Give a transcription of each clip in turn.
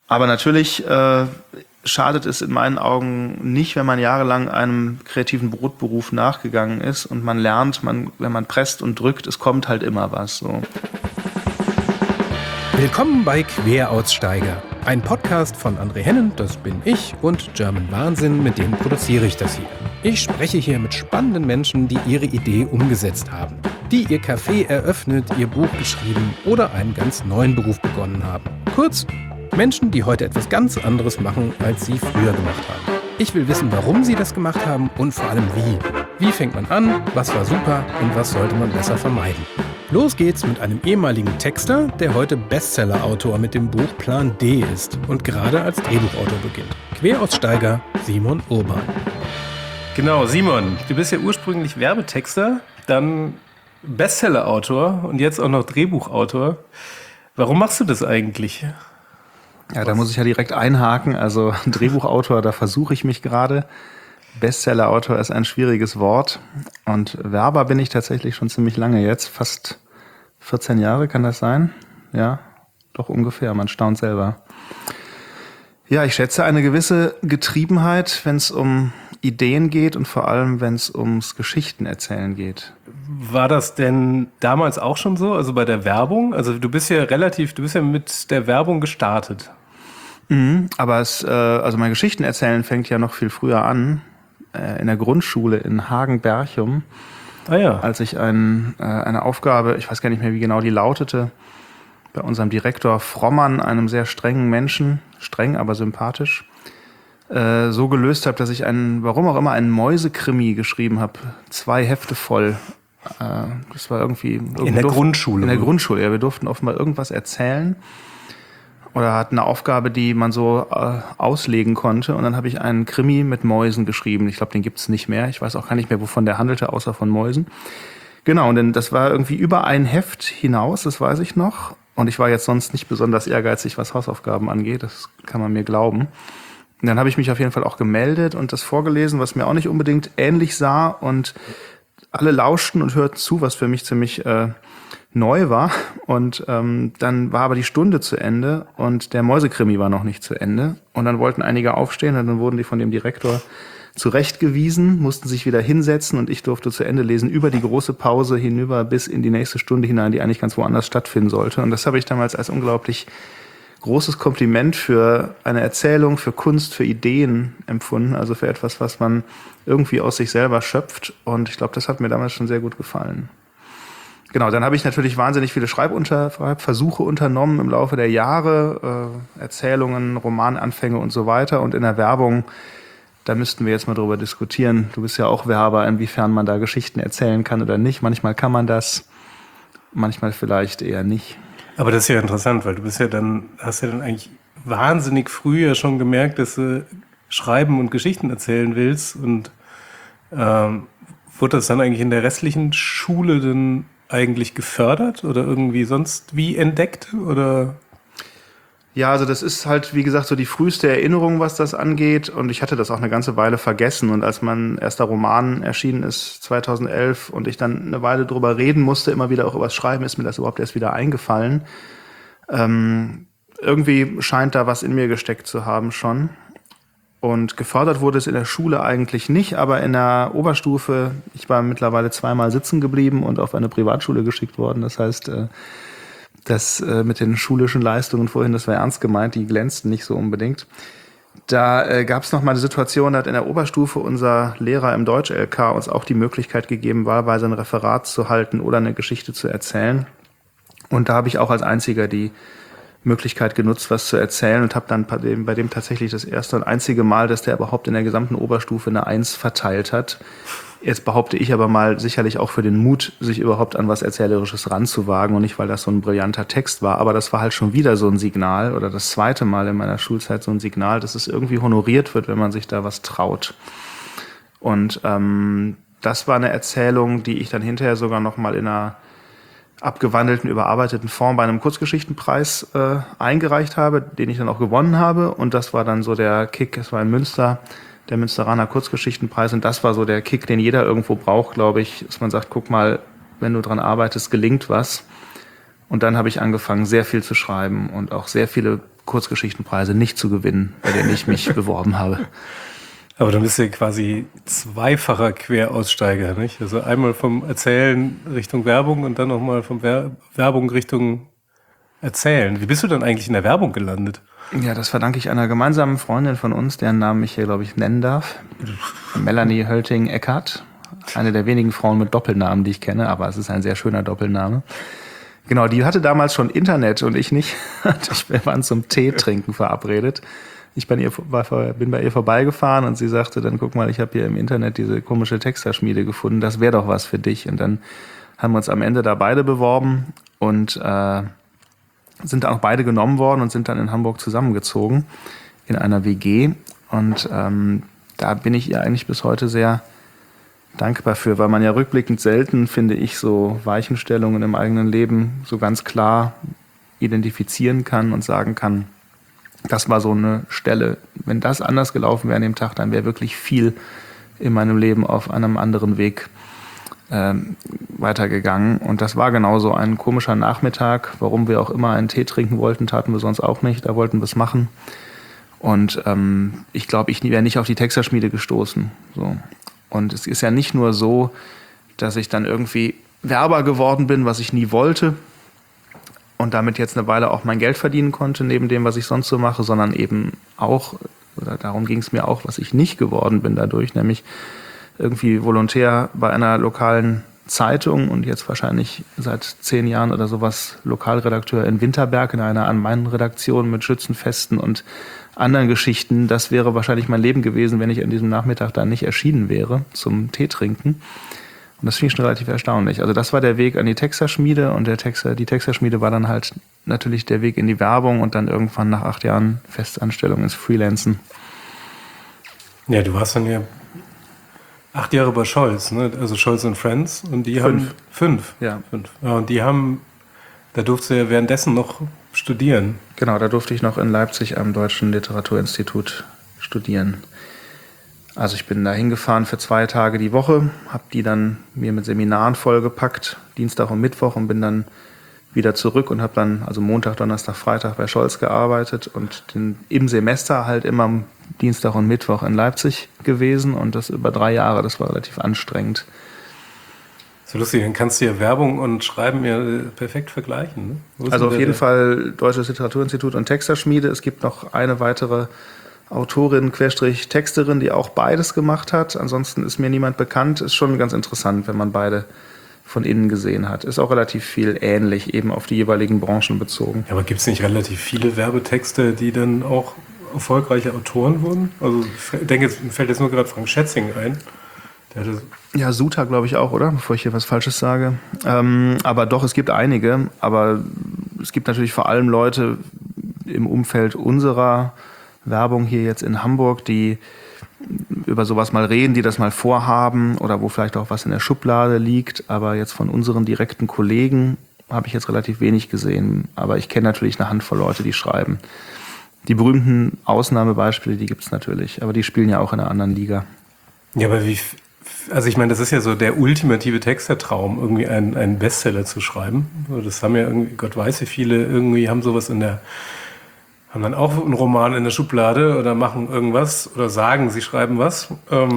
Aber natürlich schadet es in meinen Augen nicht, wenn man jahrelang einem kreativen Brotberuf nachgegangen ist und man lernt, wenn man presst und drückt, es kommt halt immer was. So. Willkommen bei Queraussteiger, ein Podcast von André Hennen, das bin ich, und German Wahnsinn, mit dem produziere ich das hier. Ich spreche hier mit spannenden Menschen, die ihre Idee umgesetzt haben, die ihr Café eröffnet, ihr Buch geschrieben oder einen ganz neuen Beruf begonnen haben. Kurz, Menschen, die heute etwas ganz anderes machen, als sie früher gemacht haben. Ich will wissen, warum sie das gemacht haben und vor allem wie. Wie fängt man an, was war super und was sollte man besser vermeiden? Los geht's mit einem ehemaligen Texter, der heute Bestseller-Autor mit dem Buch Plan D ist und gerade als Drehbuchautor beginnt. Queraussteiger Simon Urban. Genau, Simon, du bist ja ursprünglich Werbetexter, dann Bestseller-Autor und jetzt auch noch Drehbuchautor. Warum machst du das eigentlich? Ja, da muss ich ja direkt einhaken. Also Drehbuchautor, da versuche ich mich gerade. Bestseller-Autor ist ein schwieriges Wort. Und Werber bin ich tatsächlich schon ziemlich lange jetzt. Fast 14 Jahre kann das sein? Ja, doch ungefähr. Man staunt selber. Ja, ich schätze eine gewisse Getriebenheit, wenn es um Ideen geht und vor allem, wenn es ums Geschichtenerzählen geht. War das denn damals auch schon so, also bei der Werbung? Also du bist ja mit der Werbung gestartet. Aber also mein Geschichtenerzählen fängt ja noch viel früher an, in der Grundschule in Hagen-Berchum. Ah ja. Als ich eine Aufgabe, ich weiß gar nicht mehr, wie genau die lautete, bei unserem Direktor Frommann, einem sehr strengen Menschen, streng, aber sympathisch, so gelöst habe, dass ich warum auch immer, einen Mäusekrimi geschrieben habe. 2 Hefte voll. Das war irgendwie... In der Grundschule? In der Grundschule, ja. Wir durften offenbar irgendwas erzählen oder hatten eine Aufgabe, die man so auslegen konnte. Und dann habe ich einen Krimi mit Mäusen geschrieben. Ich glaube, den gibt's nicht mehr. Ich weiß auch gar nicht mehr, wovon der handelte, außer von Mäusen. Genau, und das war irgendwie über ein Heft hinaus, das weiß ich noch. Und ich war jetzt sonst nicht besonders ehrgeizig, was Hausaufgaben angeht. Das kann man mir glauben. Und dann habe ich mich auf jeden Fall auch gemeldet und das vorgelesen, was mir auch nicht unbedingt ähnlich sah. Und alle lauschten und hörten zu, was für mich ziemlich neu war. Und dann war aber die Stunde zu Ende und der Mäusekrimi war noch nicht zu Ende. Und dann wollten einige aufstehen und dann wurden die von dem Direktor zurechtgewiesen, mussten sich wieder hinsetzen und ich durfte zu Ende lesen über die große Pause hinüber bis in die nächste Stunde hinein, die eigentlich ganz woanders stattfinden sollte. Und das habe ich damals als unglaublich großes Kompliment für eine Erzählung, für Kunst, für Ideen empfunden, also für etwas, was man irgendwie aus sich selber schöpft. Und ich glaube, das hat mir damals schon sehr gut gefallen. Genau, dann habe ich natürlich wahnsinnig viele Schreibversuche unternommen im Laufe der Jahre, Erzählungen, Romananfänge und so weiter. Und in der Werbung, da müssten wir jetzt mal drüber diskutieren. Du bist ja auch Werber, inwiefern man da Geschichten erzählen kann oder nicht. Manchmal kann man das, manchmal vielleicht eher nicht. Aber das ist ja interessant, weil hast ja dann eigentlich wahnsinnig früh ja schon gemerkt, dass du schreiben und Geschichten erzählen willst. Und wurde das dann eigentlich in der restlichen Schule dann eigentlich gefördert oder irgendwie sonst wie entdeckt? Oder? Ja, also das ist halt, wie gesagt, so die früheste Erinnerung, was das angeht. Und ich hatte das auch eine ganze Weile vergessen. Und als mein erster Roman erschienen ist, 2011, und ich dann eine Weile drüber reden musste, immer wieder auch übers Schreiben, ist mir das überhaupt erst wieder eingefallen. Irgendwie scheint da was in mir gesteckt zu haben schon. Und gefördert wurde es in der Schule eigentlich nicht, aber in der Oberstufe, ich war mittlerweile 2-mal sitzen geblieben und auf eine Privatschule geschickt worden. Das heißt, das mit den schulischen Leistungen vorhin, das war ernst gemeint, die glänzten nicht so unbedingt. Da gab es noch mal eine Situation, da hat in der Oberstufe unser Lehrer im Deutsch-LK uns auch die Möglichkeit gegeben, wahlweise ein Referat zu halten oder eine Geschichte zu erzählen. Und da habe ich auch als einziger die Möglichkeit genutzt, was zu erzählen und habe dann bei dem tatsächlich das erste und einzige Mal, dass der überhaupt in der gesamten Oberstufe eine 1 verteilt hat. Jetzt behaupte ich aber mal sicherlich auch für den Mut, sich überhaupt an was Erzählerisches ranzuwagen und nicht, weil das so ein brillanter Text war. Aber das war halt schon wieder so ein Signal oder das zweite Mal in meiner Schulzeit so ein Signal, dass es irgendwie honoriert wird, wenn man sich da was traut. Und das war eine Erzählung, die ich dann hinterher sogar noch mal in einer abgewandelten, überarbeiteten Form bei einem Kurzgeschichtenpreis eingereicht habe, den ich dann auch gewonnen habe. Und das war dann so der Kick, es war in Münster, der Münsteraner Kurzgeschichtenpreis. Und das war so der Kick, den jeder irgendwo braucht, glaube ich, dass man sagt, guck mal, wenn du dran arbeitest, gelingt was. Und dann habe ich angefangen, sehr viel zu schreiben und auch sehr viele Kurzgeschichtenpreise nicht zu gewinnen, bei denen ich mich beworben habe. Aber dann bist du ja quasi zweifacher Queraussteiger, nicht? Also einmal vom Erzählen Richtung Werbung und dann nochmal vom Werbung Richtung Erzählen. Wie bist du dann eigentlich in der Werbung gelandet? Ja, das verdanke ich einer gemeinsamen Freundin von uns, deren Namen ich hier, glaube ich, nennen darf. Melanie Hölting-Eckhardt. Eine der wenigen Frauen mit Doppelnamen, die ich kenne, aber es ist ein sehr schöner Doppelname. Genau, die hatte damals schon Internet und ich nicht. Wir waren zum Tee trinken verabredet. Ich bin bei ihr vorbeigefahren und sie sagte dann, guck mal, ich habe hier im Internet diese komische Texterschmiede gefunden, das wäre doch was für dich. Und dann haben wir uns am Ende da beide beworben und sind dann auch beide genommen worden und sind dann in Hamburg zusammengezogen in einer WG. Und da bin ich ihr eigentlich bis heute sehr dankbar für, weil man ja rückblickend selten, finde ich, so Weichenstellungen im eigenen Leben so ganz klar identifizieren kann und sagen kann, das war so eine Stelle. Wenn das anders gelaufen wäre an dem Tag, dann wäre wirklich viel in meinem Leben auf einem anderen Weg weitergegangen. Und das war genauso ein komischer Nachmittag. Warum wir auch immer einen Tee trinken wollten, taten wir sonst auch nicht. Da wollten wir es machen. Und ich glaube, ich wäre nicht auf die Texterschmiede gestoßen. So. Und es ist ja nicht nur so, dass ich dann irgendwie Werber geworden bin, was ich nie wollte und damit jetzt eine Weile auch mein Geld verdienen konnte, neben dem, was ich sonst so mache, sondern eben auch, oder darum ging es mir auch, was ich nicht geworden bin dadurch, nämlich irgendwie Volontär bei einer lokalen Zeitung und jetzt wahrscheinlich seit 10 Jahren oder sowas Lokalredakteur in Winterberg in einer An-Main-Redaktion mit Schützenfesten und anderen Geschichten. Das wäre wahrscheinlich mein Leben gewesen, wenn ich an diesem Nachmittag da nicht erschienen wäre zum Tee trinken. Und das finde ich schon relativ erstaunlich. Also das war der Weg an die Texterschmiede und die Texterschmiede war dann halt natürlich der Weg in die Werbung und dann irgendwann nach 8 Jahren Festanstellung ins Freelancen. Ja, du warst dann ja 8 Jahre bei Scholz, ne? Also Scholz und Friends. Und die haben 5. Ja. 5. Ja, und die haben, da durfte ja währenddessen noch studieren. Genau, da durfte ich noch in Leipzig am Deutschen Literaturinstitut studieren. Also ich bin da hingefahren für 2 Tage die Woche, habe die dann mir mit Seminaren vollgepackt, Dienstag und Mittwoch, und bin dann wieder zurück und habe dann also Montag, Donnerstag, Freitag bei Scholz gearbeitet und im Semester halt immer Dienstag und Mittwoch in Leipzig gewesen und das über 3 Jahre. Das war relativ anstrengend. So lustig, dann kannst du ja Werbung und Schreiben ja perfekt vergleichen. Ne? Also auf jeden Fall Deutsches Literaturinstitut und Texterschmiede. Es gibt noch eine weitere Autorin, Texterin, die auch beides gemacht hat. Ansonsten ist mir niemand bekannt. Ist schon ganz interessant, wenn man beide von innen gesehen hat. Ist auch relativ viel ähnlich, eben auf die jeweiligen Branchen bezogen. Ja, aber gibt es nicht relativ viele Werbetexte, die dann auch erfolgreiche Autoren wurden? Also ich denke, mir fällt jetzt nur gerade Frank Schätzing ein. Ja, Suta glaube ich auch, oder? Bevor ich hier was Falsches sage. Aber doch, es gibt einige. Aber es gibt natürlich vor allem Leute im Umfeld unserer Werbung hier jetzt in Hamburg, die über sowas mal reden, die das mal vorhaben oder wo vielleicht auch was in der Schublade liegt. Aber jetzt von unseren direkten Kollegen habe ich jetzt relativ wenig gesehen. Aber ich kenne natürlich eine Handvoll Leute, die schreiben. Die berühmten Ausnahmebeispiele, die gibt es natürlich. Aber die spielen ja auch in einer anderen Liga. Ja, aber also ich meine, das ist ja so der ultimative Textertraum, irgendwie einen Bestseller zu schreiben. Das haben ja irgendwie, Gott weiß wie viele, irgendwie haben sowas haben dann auch einen Roman in der Schublade oder machen irgendwas oder sagen, sie schreiben was.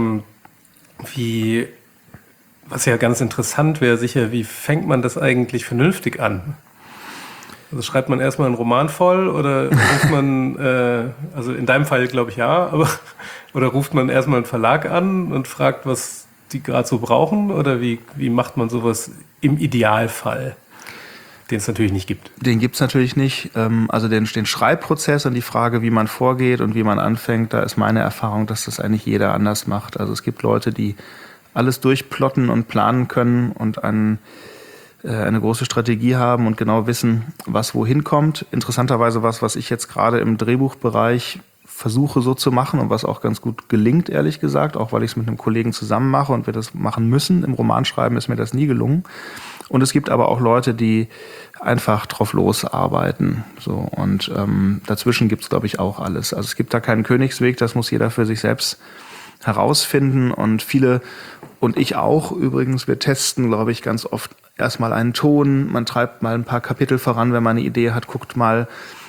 Was ja ganz interessant wäre, sicher, wie fängt man das eigentlich vernünftig an? Also schreibt man erstmal einen Roman voll oder ruft man, also in deinem Fall glaube ich ja, oder ruft man erstmal einen Verlag an und fragt, was die gerade so brauchen? Oder wie macht man sowas im Idealfall, den es natürlich nicht gibt? Den gibt es natürlich nicht. Also den Schreibprozess und die Frage, wie man vorgeht und wie man anfängt, da ist meine Erfahrung, dass das eigentlich jeder anders macht. Also es gibt Leute, die alles durchplotten und planen können und eine große Strategie haben und genau wissen, was wohin kommt. Interessanterweise was ich jetzt gerade im Drehbuchbereich versuche so zu machen und was auch ganz gut gelingt, ehrlich gesagt, auch weil ich es mit einem Kollegen zusammen mache und wir das machen müssen. Im Romanschreiben ist mir das nie gelungen. Und es gibt aber auch Leute, die einfach drauf losarbeiten. So, und dazwischen gibt es, glaube ich, auch alles. Also es gibt da keinen Königsweg, das muss jeder für sich selbst herausfinden. Und viele, und ich auch übrigens, wir testen, glaube ich, ganz oft erstmal einen Ton. Man treibt mal ein paar Kapitel voran, wenn man eine Idee hat, guckt mal,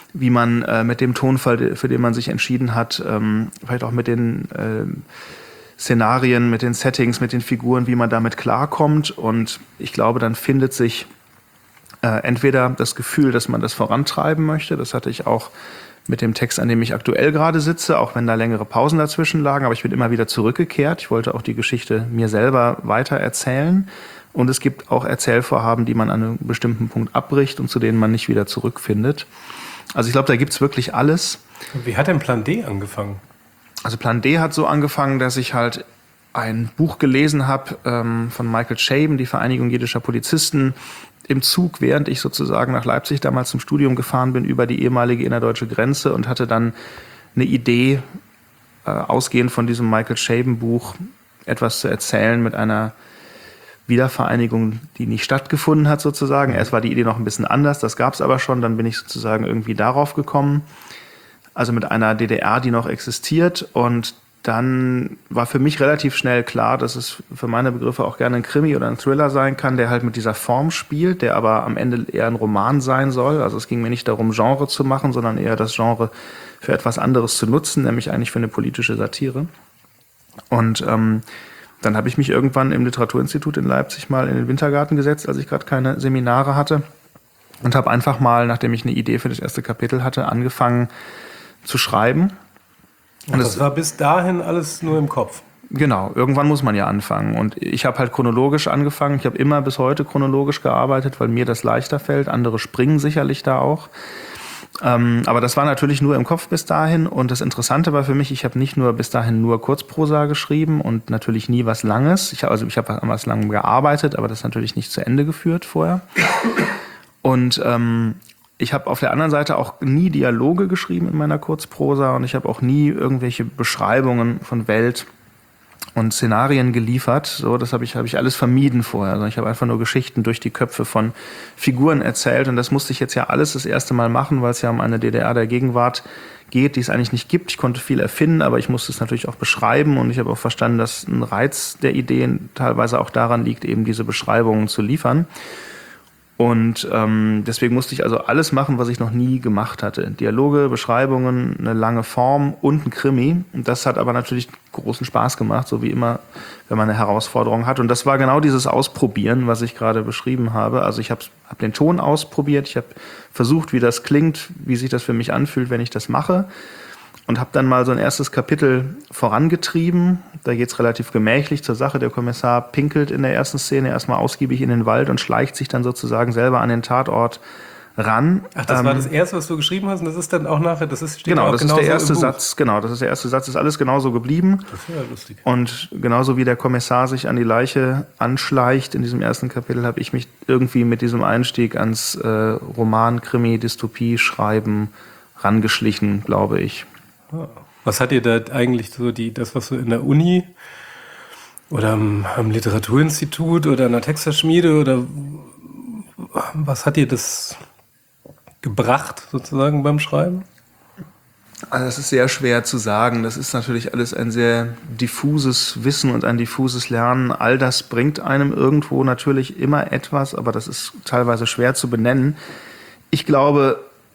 wie man mit dem Tonfall, für den man sich entschieden hat, vielleicht auch mit den Szenarien, mit den Settings, mit den Figuren, wie man damit klarkommt. Und ich glaube, dann findet sich entweder das Gefühl, dass man das vorantreiben möchte. Das hatte ich auch mit dem Text, an dem ich aktuell gerade sitze, auch wenn da längere Pausen dazwischen lagen. Aber ich bin immer wieder zurückgekehrt. Ich wollte auch die Geschichte mir selber weiter erzählen. Und es gibt auch Erzählvorhaben, die man an einem bestimmten Punkt abbricht und zu denen man nicht wieder zurückfindet. Also ich glaube, da gibt's wirklich alles. Wie hat denn Plan D angefangen? Also Plan D hat so angefangen, dass ich halt ein Buch gelesen habe von Michael Chabon, die Vereinigung jiddischer Polizisten, im Zug, während ich sozusagen nach Leipzig damals zum Studium gefahren bin, über die ehemalige innerdeutsche Grenze und hatte dann eine Idee, ausgehend von diesem Michael Chabon-Buch, etwas zu erzählen mit einer Wiedervereinigung, die nicht stattgefunden hat sozusagen. Erst war die Idee noch ein bisschen anders, das gab es aber schon, dann bin ich sozusagen irgendwie darauf gekommen. Also mit einer DDR, die noch existiert, und dann war für mich relativ schnell klar, dass es für meine Begriffe auch gerne ein Krimi oder ein Thriller sein kann, der halt mit dieser Form spielt, der aber am Ende eher ein Roman sein soll. Also es ging mir nicht darum, Genre zu machen, sondern eher das Genre für etwas anderes zu nutzen, nämlich eigentlich für eine politische Satire. Und dann habe ich mich irgendwann im Literaturinstitut in Leipzig mal in den Wintergarten gesetzt, als ich gerade keine Seminare hatte, und habe einfach mal, nachdem ich eine Idee für das erste Kapitel hatte, angefangen zu schreiben. Und das war bis dahin alles nur im Kopf? Genau, irgendwann muss man ja anfangen. Und ich habe halt chronologisch angefangen. Ich habe immer bis heute chronologisch gearbeitet, weil mir das leichter fällt. Andere springen sicherlich da auch. Aber das war natürlich nur im Kopf bis dahin. Und das Interessante war für mich, ich habe nicht nur bis dahin nur Kurzprosa geschrieben und natürlich nie was Langes. Ich habe an was Langem gearbeitet, aber das natürlich nicht zu Ende geführt vorher. Und ich habe auf der anderen Seite auch nie Dialoge geschrieben in meiner Kurzprosa, und ich habe auch nie irgendwelche Beschreibungen von Welt und Szenarien geliefert. So, das habe ich alles vermieden vorher. Also ich habe einfach nur Geschichten durch die Köpfe von Figuren erzählt, und das musste ich jetzt ja alles das erste Mal machen, weil es ja um eine DDR der Gegenwart geht, die es eigentlich nicht gibt. Ich konnte viel erfinden, aber ich musste es natürlich auch beschreiben, und ich habe auch verstanden, dass ein Reiz der Ideen teilweise auch daran liegt, eben diese Beschreibungen zu liefern. Und deswegen musste ich also alles machen, was ich noch nie gemacht hatte. Dialoge, Beschreibungen, eine lange Form und ein Krimi. Und das hat aber natürlich großen Spaß gemacht, so wie immer, wenn man eine Herausforderung hat. Und das war genau dieses Ausprobieren, was ich gerade beschrieben habe. Also ich habe den Ton ausprobiert, ich habe versucht, wie das klingt, wie sich das für mich anfühlt, wenn ich das mache. Und habe dann mal so ein erstes Kapitel vorangetrieben. Da geht's relativ gemächlich zur Sache. Der Kommissar pinkelt in der ersten Szene erstmal ausgiebig in den Wald und schleicht sich dann sozusagen selber an den Tatort ran. Ach, das war das Erste, was du geschrieben hast, und das ist dann auch nachher, steht genau, auch das ist der erste Satz. Genau, das ist der erste Satz. Ist alles genauso geblieben. Das ist ja lustig. Und genauso wie der Kommissar sich an die Leiche anschleicht in diesem ersten Kapitel, habe ich mich irgendwie mit diesem Einstieg ans Roman, Krimi, Dystopie, Schreiben rangeschlichen, glaube ich. Was hat dir da eigentlich so das, was du in der Uni oder am Literaturinstitut oder an der Texterschmiede, oder was hat dir das gebracht sozusagen beim Schreiben? Also das ist sehr schwer zu sagen. Das ist natürlich alles ein sehr diffuses Wissen und ein diffuses Lernen. All das bringt einem irgendwo natürlich immer etwas, aber das ist teilweise schwer zu benennen. Ich glaube,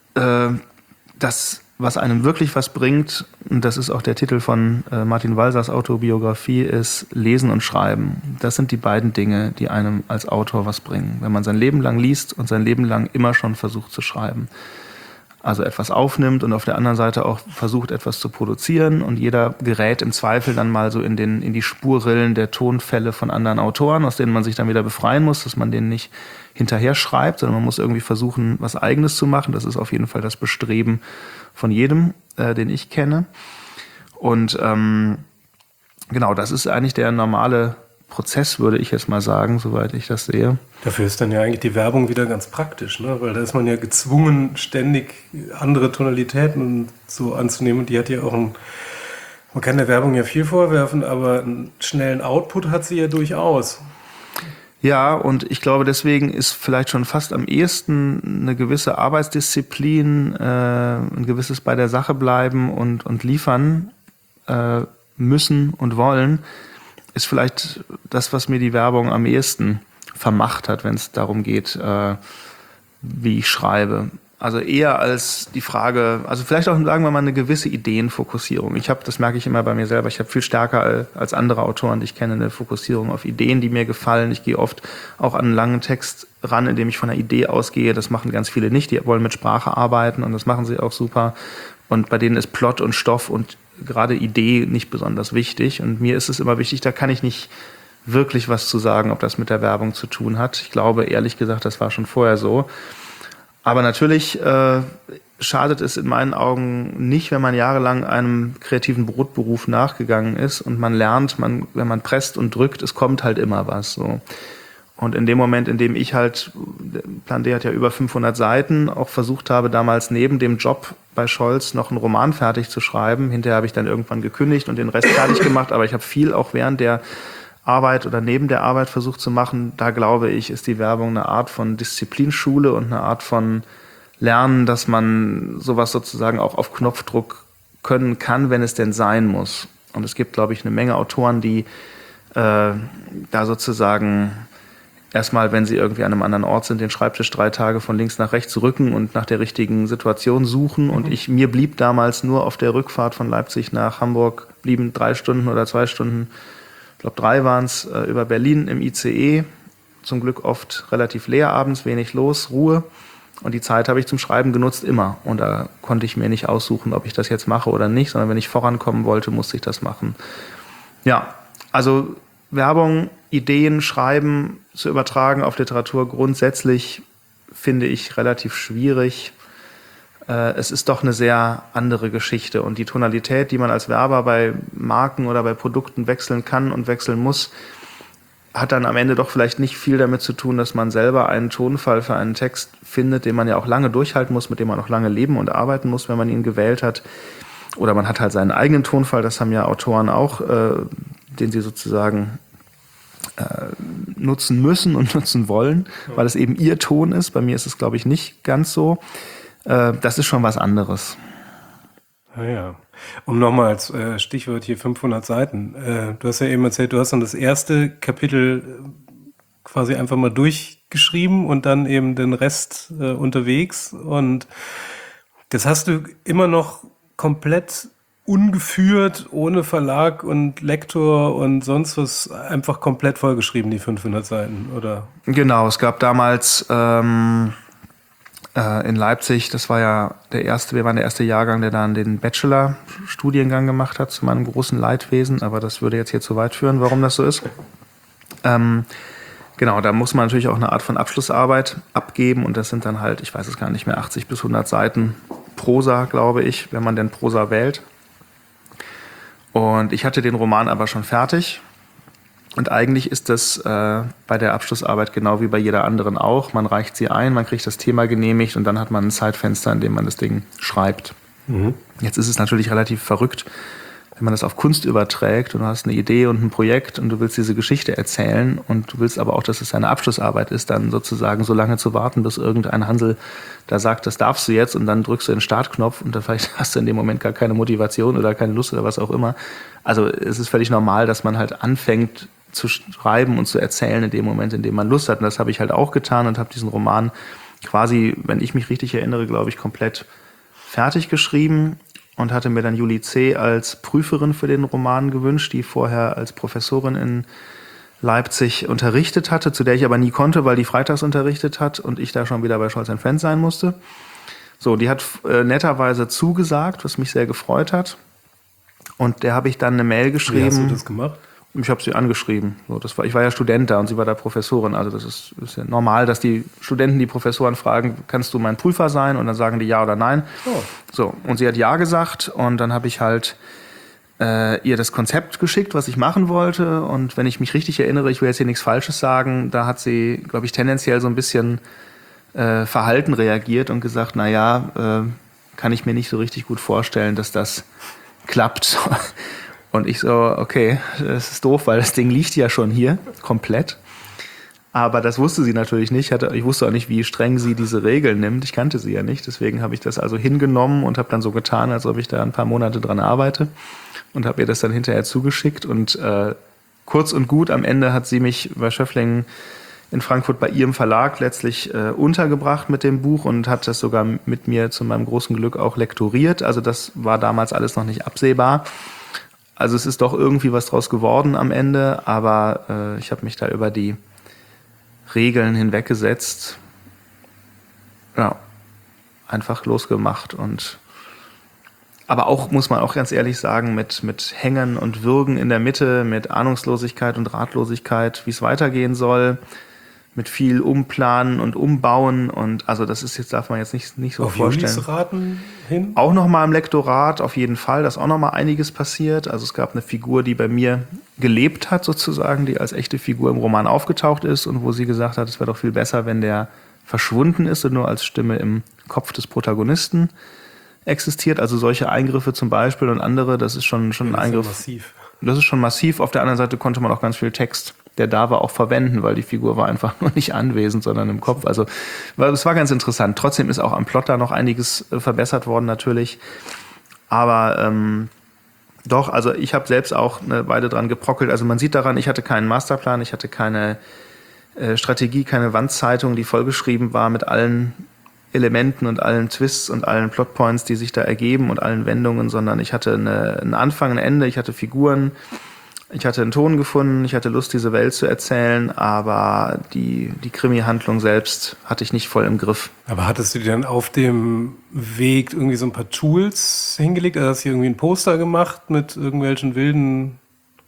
dass was einem wirklich was bringt, und das ist auch der Titel von Martin Walsers Autobiografie, ist Lesen und Schreiben. Das sind die beiden Dinge, die einem als Autor was bringen. Wenn man sein Leben lang liest und sein Leben lang immer schon versucht zu schreiben. Also etwas aufnimmt und auf der anderen Seite auch versucht, etwas zu produzieren, und jeder gerät im Zweifel dann mal so in die Spurrillen der Tonfälle von anderen Autoren, aus denen man sich dann wieder befreien muss, dass man denen nicht hinterher schreibt, sondern man muss irgendwie versuchen, was Eigenes zu machen. Das ist auf jeden Fall das Bestreben von jedem, den ich kenne. Und genau, das ist eigentlich der normale Prozess, würde ich jetzt mal sagen, soweit ich das sehe. Dafür ist dann ja eigentlich die Werbung wieder ganz praktisch, ne? Weil da ist man ja gezwungen, ständig andere Tonalitäten und so anzunehmen. Und die hat ja auch man kann der Werbung ja viel vorwerfen, aber einen schnellen Output hat sie ja durchaus. Ja, und ich glaube, deswegen ist vielleicht schon fast am ehesten eine gewisse Arbeitsdisziplin, ein gewisses bei der Sache bleiben und liefern müssen und wollen, ist vielleicht das, was mir die Werbung am ehesten vermacht hat, wenn es darum geht, wie ich schreibe. Also eher als die Frage, also vielleicht auch, sagen wir mal, eine gewisse Ideenfokussierung. Das merke ich immer bei mir selber, ich habe viel stärker als andere Autoren, die ich kenne, eine Fokussierung auf Ideen, die mir gefallen. Ich gehe oft auch an einen langen Text ran, indem ich von einer Idee ausgehe. Das machen ganz viele nicht, die wollen mit Sprache arbeiten und das machen sie auch super. Und bei denen ist Plot und Stoff und gerade Idee nicht besonders wichtig. Und mir ist es immer wichtig, da kann ich nicht wirklich was zu sagen, ob das mit der Werbung zu tun hat. Ich glaube, ehrlich gesagt, das war schon vorher so. Aber natürlich schadet es in meinen Augen nicht, wenn man jahrelang einem kreativen Brotberuf nachgegangen ist und man lernt, wenn man presst und drückt, es kommt halt immer was. So. Und in dem Moment, in dem ich halt, Plan D hat ja über 500 Seiten, auch versucht habe, damals neben dem Job bei Scholz noch einen Roman fertig zu schreiben. Hinterher habe ich dann irgendwann gekündigt und den Rest fertig gemacht, aber ich habe viel auch während der Arbeit oder neben der Arbeit versucht zu machen. Da glaube ich, ist die Werbung eine Art von Disziplinschule und eine Art von Lernen, dass man sowas sozusagen auch auf Knopfdruck können kann, wenn es denn sein muss. Und es gibt, glaube ich, eine Menge Autoren, die da sozusagen erstmal, wenn sie irgendwie an einem anderen Ort sind, den Schreibtisch 3 Tage von links nach rechts rücken und nach der richtigen Situation suchen. Und mir blieb damals nur auf der Rückfahrt von Leipzig nach Hamburg, blieben 3 Stunden oder 2 Stunden, ich glaube 3 waren es, über Berlin im ICE. Zum Glück oft relativ leer abends, wenig los, Ruhe. Und die Zeit habe ich zum Schreiben genutzt immer. Und da konnte ich mir nicht aussuchen, ob ich das jetzt mache oder nicht, sondern wenn ich vorankommen wollte, musste ich das machen. Ja, also Werbung, Ideen, Schreiben zu übertragen auf Literatur grundsätzlich finde ich relativ schwierig. Es ist doch eine sehr andere Geschichte und die Tonalität, die man als Werber bei Marken oder bei Produkten wechseln kann und wechseln muss, hat dann am Ende doch vielleicht nicht viel damit zu tun, dass man selber einen Tonfall für einen Text findet, den man ja auch lange durchhalten muss, mit dem man auch lange leben und arbeiten muss, wenn man ihn gewählt hat. Oder man hat halt seinen eigenen Tonfall, das haben ja Autoren auch, den sie sozusagen nutzen müssen und nutzen wollen, weil es eben ihr Ton ist. Bei mir ist es, glaube ich, nicht ganz so. Das ist schon was anderes. Ja. Um nochmal als Stichwort hier 500 Seiten. Du hast ja eben erzählt, du hast dann das erste Kapitel quasi einfach mal durchgeschrieben und dann eben den Rest unterwegs. Und das hast du immer noch komplett ungeführt, ohne Verlag und Lektor und sonst was, einfach komplett vollgeschrieben, die 500 Seiten, oder? Genau, es gab damals in Leipzig, das war ja wir waren der erste Jahrgang, der dann den Bachelor-Studiengang gemacht hat, zu meinem großen Leidwesen, aber das würde jetzt hier zu weit führen, warum das so ist. Genau, da muss man natürlich auch eine Art von Abschlussarbeit abgeben und das sind dann halt, ich weiß es gar nicht mehr, 80 bis 100 Seiten Prosa, glaube ich, wenn man denn Prosa wählt. Und ich hatte den Roman aber schon fertig. Und eigentlich ist das bei der Abschlussarbeit genau wie bei jeder anderen auch. Man reicht sie ein, man kriegt das Thema genehmigt und dann hat man ein Zeitfenster, in dem man das Ding schreibt. Mhm. Jetzt ist es natürlich relativ verrückt, wenn man das auf Kunst überträgt und du hast eine Idee und ein Projekt und du willst diese Geschichte erzählen und du willst aber auch, dass es eine Abschlussarbeit ist, dann sozusagen so lange zu warten, bis irgendein Hansel da sagt, das darfst du jetzt und dann drückst du den Startknopf und dann vielleicht hast du in dem Moment gar keine Motivation oder keine Lust oder was auch immer. Also es ist völlig normal, dass man halt anfängt zu schreiben und zu erzählen in dem Moment, in dem man Lust hat. Und das habe ich halt auch getan und habe diesen Roman quasi, wenn ich mich richtig erinnere, glaube ich, komplett fertig geschrieben und hatte mir dann Julie C. als Prüferin für den Roman gewünscht, die vorher als Professorin in Leipzig unterrichtet hatte, zu der ich aber nie konnte, weil die freitags unterrichtet hat und ich da schon wieder bei Scholz & Friends sein musste. So, die hat netterweise zugesagt, was mich sehr gefreut hat. Und der habe ich dann eine Mail geschrieben. Wie hast du das gemacht? Ich habe sie angeschrieben. So, ich war ja Student da und sie war da Professorin. Also das ist ja normal, dass die Studenten die Professoren fragen, kannst du mein Prüfer sein? Und dann sagen die ja oder nein. Oh. So, und sie hat ja gesagt und dann habe ich halt ihr das Konzept geschickt, was ich machen wollte. Und wenn ich mich richtig erinnere, ich will jetzt hier nichts Falsches sagen, da hat sie, glaube ich, tendenziell so ein bisschen verhalten reagiert und gesagt, kann ich mir nicht so richtig gut vorstellen, dass das klappt. Und ich so, okay, das ist doof, weil das Ding liegt ja schon hier, komplett. Aber das wusste sie natürlich nicht. Ich wusste auch nicht, wie streng sie diese Regeln nimmt. Ich kannte sie ja nicht. Deswegen habe ich das also hingenommen und habe dann so getan, als ob ich da ein paar Monate dran arbeite. Und habe ihr das dann hinterher zugeschickt. Und kurz und gut, am Ende hat sie mich bei Schöffling in Frankfurt bei ihrem Verlag letztlich untergebracht mit dem Buch und hat das sogar mit mir zu meinem großen Glück auch lektoriert. Also das war damals alles noch nicht absehbar. Also es ist doch irgendwie was draus geworden am Ende, aber ich habe mich da über die Regeln hinweggesetzt. Ja, einfach losgemacht aber auch, muss man auch ganz ehrlich sagen, mit Hängen und Würgen in der Mitte, mit Ahnungslosigkeit und Ratlosigkeit, wie es weitergehen soll, mit viel Umplanen und Umbauen und also das ist jetzt, darf man jetzt nicht so vorstellen. Auf Julis Raten hin? Auch nochmal im Lektorat, auf jeden Fall, da ist auch nochmal einiges passiert. Also es gab eine Figur, die bei mir gelebt hat sozusagen, die als echte Figur im Roman aufgetaucht ist und wo sie gesagt hat, es wäre doch viel besser, wenn der verschwunden ist und nur als Stimme im Kopf des Protagonisten existiert. Also solche Eingriffe zum Beispiel und andere, das ist schon ein Eingriff. Massiv. Das ist schon massiv. Auf der anderen Seite konnte man auch ganz viel Text, der da war, auch verwenden, weil die Figur war einfach nur nicht anwesend, sondern im Kopf. Also es war ganz interessant. Trotzdem ist auch am Plot da noch einiges verbessert worden natürlich. Aber doch, also ich habe selbst auch eine Weile dran geprockelt. Also man sieht daran, ich hatte keinen Masterplan, ich hatte keine Strategie, keine Wandzeitung, die vollgeschrieben war mit allen Elementen und allen Twists und allen Plotpoints, die sich da ergeben und allen Wendungen, sondern ich hatte einen Anfang, ein Ende, ich hatte Figuren, ich hatte einen Ton gefunden, ich hatte Lust, diese Welt zu erzählen, aber die Krimi-Handlung selbst hatte ich nicht voll im Griff. Aber hattest du dir dann auf dem Weg irgendwie so ein paar Tools hingelegt? Also hast du irgendwie ein Poster gemacht mit irgendwelchen wilden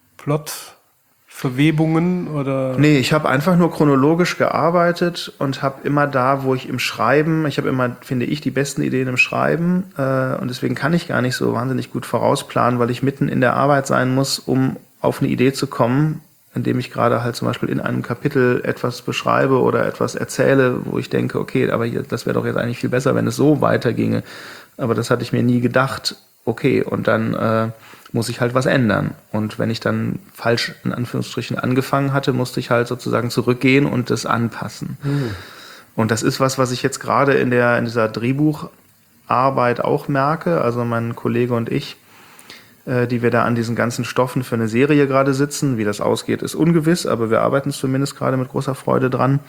Plot-Verwebungen oder? Nee, ich habe einfach nur chronologisch gearbeitet und habe immer da, wo ich im Schreiben, ich habe immer, finde ich, die besten Ideen im Schreiben und deswegen kann ich gar nicht so wahnsinnig gut vorausplanen, weil ich mitten in der Arbeit sein muss, um auf eine Idee zu kommen, indem ich gerade halt zum Beispiel in einem Kapitel etwas beschreibe oder etwas erzähle, wo ich denke, okay, aber das wäre doch jetzt eigentlich viel besser, wenn es so weiterginge. Aber das hatte ich mir nie gedacht. Okay, und dann muss ich halt was ändern. Und wenn ich dann falsch, in Anführungsstrichen, angefangen hatte, musste ich halt sozusagen zurückgehen und das anpassen. Und das ist was ich jetzt gerade in dieser Drehbucharbeit auch merke. Also mein Kollege und ich, die wir da an diesen ganzen Stoffen für eine Serie gerade sitzen. Wie das ausgeht, ist ungewiss, aber wir arbeiten zumindest gerade mit großer Freude dran.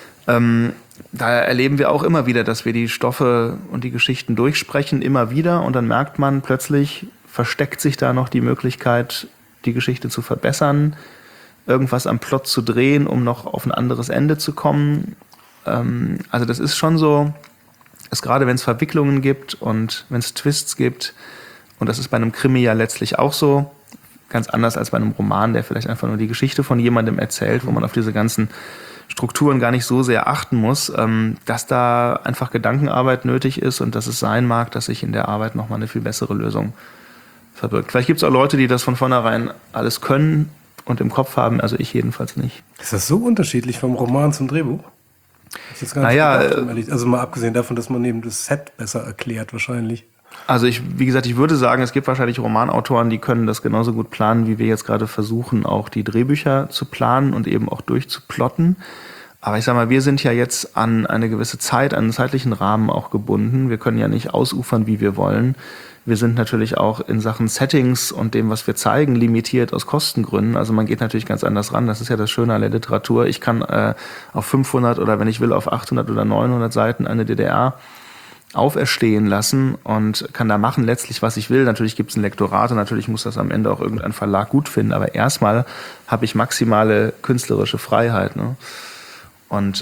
Da erleben wir auch immer wieder, dass wir die Stoffe und die Geschichten durchsprechen, immer wieder. Und dann merkt man plötzlich, versteckt sich da noch die Möglichkeit, die Geschichte zu verbessern, irgendwas am Plot zu drehen, um noch auf ein anderes Ende zu kommen. Also das ist schon so, dass gerade wenn es Verwicklungen gibt und wenn es Twists gibt, und das ist bei einem Krimi ja letztlich auch so, ganz anders als bei einem Roman, der vielleicht einfach nur die Geschichte von jemandem erzählt, wo man auf diese ganzen Strukturen gar nicht so sehr achten muss, dass da einfach Gedankenarbeit nötig ist und dass es sein mag, dass sich in der Arbeit nochmal eine viel bessere Lösung verbirgt. Vielleicht gibt es auch Leute, die das von vornherein alles können und im Kopf haben, also ich jedenfalls nicht. Ist das so unterschiedlich vom Roman zum Drehbuch? Ich jetzt gar nicht gedacht, also mal abgesehen davon, dass man eben das Set besser erklärt wahrscheinlich. Also wie gesagt, ich würde sagen, es gibt wahrscheinlich Romanautoren, die können das genauso gut planen, wie wir jetzt gerade versuchen, auch die Drehbücher zu planen und eben auch durchzuplotten. Aber ich sag mal, wir sind ja jetzt an eine gewisse Zeit, an einen zeitlichen Rahmen auch gebunden. Wir können ja nicht ausufern, wie wir wollen. Wir sind natürlich auch in Sachen Settings und dem, was wir zeigen, limitiert aus Kostengründen. Also man geht natürlich ganz anders ran. Das ist ja das Schöne an der Literatur. Ich kann auf 500 oder wenn ich will auf 800 oder 900 Seiten eine DDR auferstehen lassen und kann da machen letztlich, was ich will. Natürlich gibt es ein Lektorat und natürlich muss das am Ende auch irgendein Verlag gut finden, aber erstmal habe ich maximale künstlerische Freiheit. Ne? Und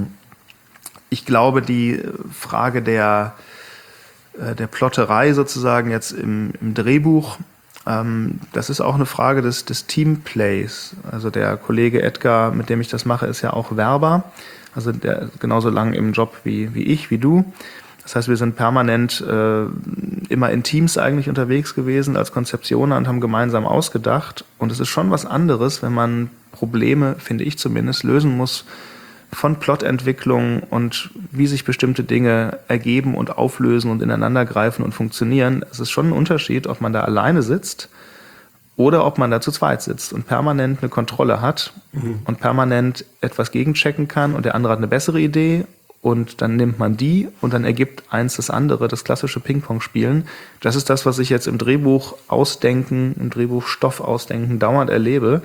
ich glaube, die Frage der Plotterei sozusagen jetzt im Drehbuch, das ist auch eine Frage des Teamplays. Also der Kollege Edgar, mit dem ich das mache, ist ja auch Werber, also der genauso lang im Job wie ich, wie du. Das heißt, wir sind permanent immer in Teams eigentlich unterwegs gewesen als Konzeptioner und haben gemeinsam ausgedacht. Und es ist schon was anderes, wenn man Probleme, finde ich zumindest, lösen muss von Plotentwicklung und wie sich bestimmte Dinge ergeben und auflösen und ineinandergreifen und funktionieren. Es ist schon ein Unterschied, ob man da alleine sitzt oder ob man da zu zweit sitzt und permanent eine Kontrolle hat und permanent etwas gegenchecken kann und der andere hat eine bessere Idee. Und dann nimmt man die und dann ergibt eins das andere, das klassische Ping-Pong-Spielen. Das ist das, was ich jetzt im Drehbuch ausdenken, im Drehbuchstoff ausdenken dauernd erlebe,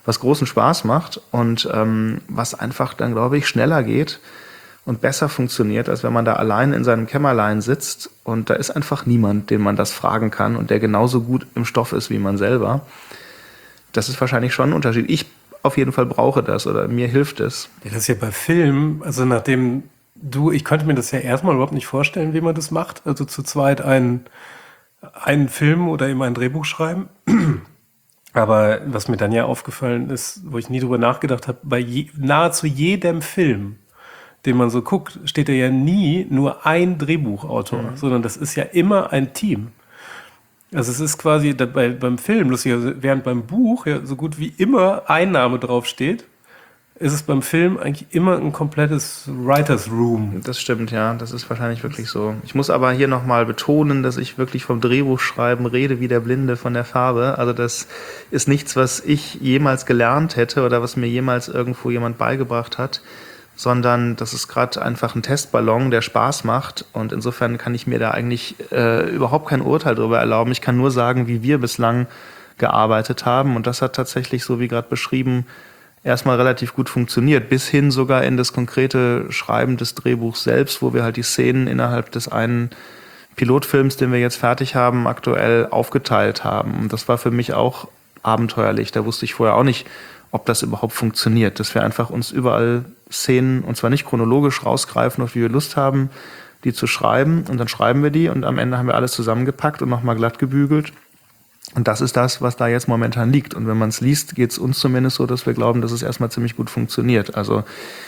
was großen Spaß macht und was einfach dann, glaube ich, schneller geht und besser funktioniert, als wenn man da allein in seinem Kämmerlein sitzt und da ist einfach niemand, den man das fragen kann und der genauso gut im Stoff ist wie man selber. Das ist wahrscheinlich schon ein Unterschied. Ich auf jeden Fall brauche das oder mir hilft es. Ja, das ist ja bei Filmen, also ich könnte mir das ja erstmal überhaupt nicht vorstellen, wie man das macht. Also zu zweit einen Film oder eben ein Drehbuch schreiben. Aber was mir dann ja aufgefallen ist, wo ich nie drüber nachgedacht habe, bei nahezu jedem Film, den man so guckt, steht da ja nie nur ein Drehbuchautor, sondern das ist ja immer ein Team. Also es ist quasi beim Film, lustigerweise, während beim Buch ja so gut wie immer ein Name draufsteht, ist es beim Film eigentlich immer ein komplettes Writers Room. Das stimmt, ja. Das ist wahrscheinlich wirklich so. Ich muss aber hier nochmal betonen, dass ich wirklich vom Drehbuchschreiben rede wie der Blinde von der Farbe. Also das ist nichts, was ich jemals gelernt hätte oder was mir jemals irgendwo jemand beigebracht hat, sondern das ist gerade einfach ein Testballon, der Spaß macht. Und insofern kann ich mir da eigentlich überhaupt kein Urteil darüber erlauben. Ich kann nur sagen, wie wir bislang gearbeitet haben. Und das hat tatsächlich, so wie gerade beschrieben, erstmal relativ gut funktioniert, bis hin sogar in das konkrete Schreiben des Drehbuchs selbst, wo wir halt die Szenen innerhalb des einen Pilotfilms, den wir jetzt fertig haben, aktuell aufgeteilt haben. Und das war für mich auch abenteuerlich. Da wusste ich vorher auch nicht, ob das überhaupt funktioniert, dass wir einfach uns überall Szenen, und zwar nicht chronologisch rausgreifen, auf wie wir Lust haben, die zu schreiben. Und dann schreiben wir die und am Ende haben wir alles zusammengepackt und nochmal glatt gebügelt. Und das ist das, was da jetzt momentan liegt. Und wenn man es liest, geht es uns zumindest so, dass wir glauben, dass es erstmal ziemlich gut funktioniert. Also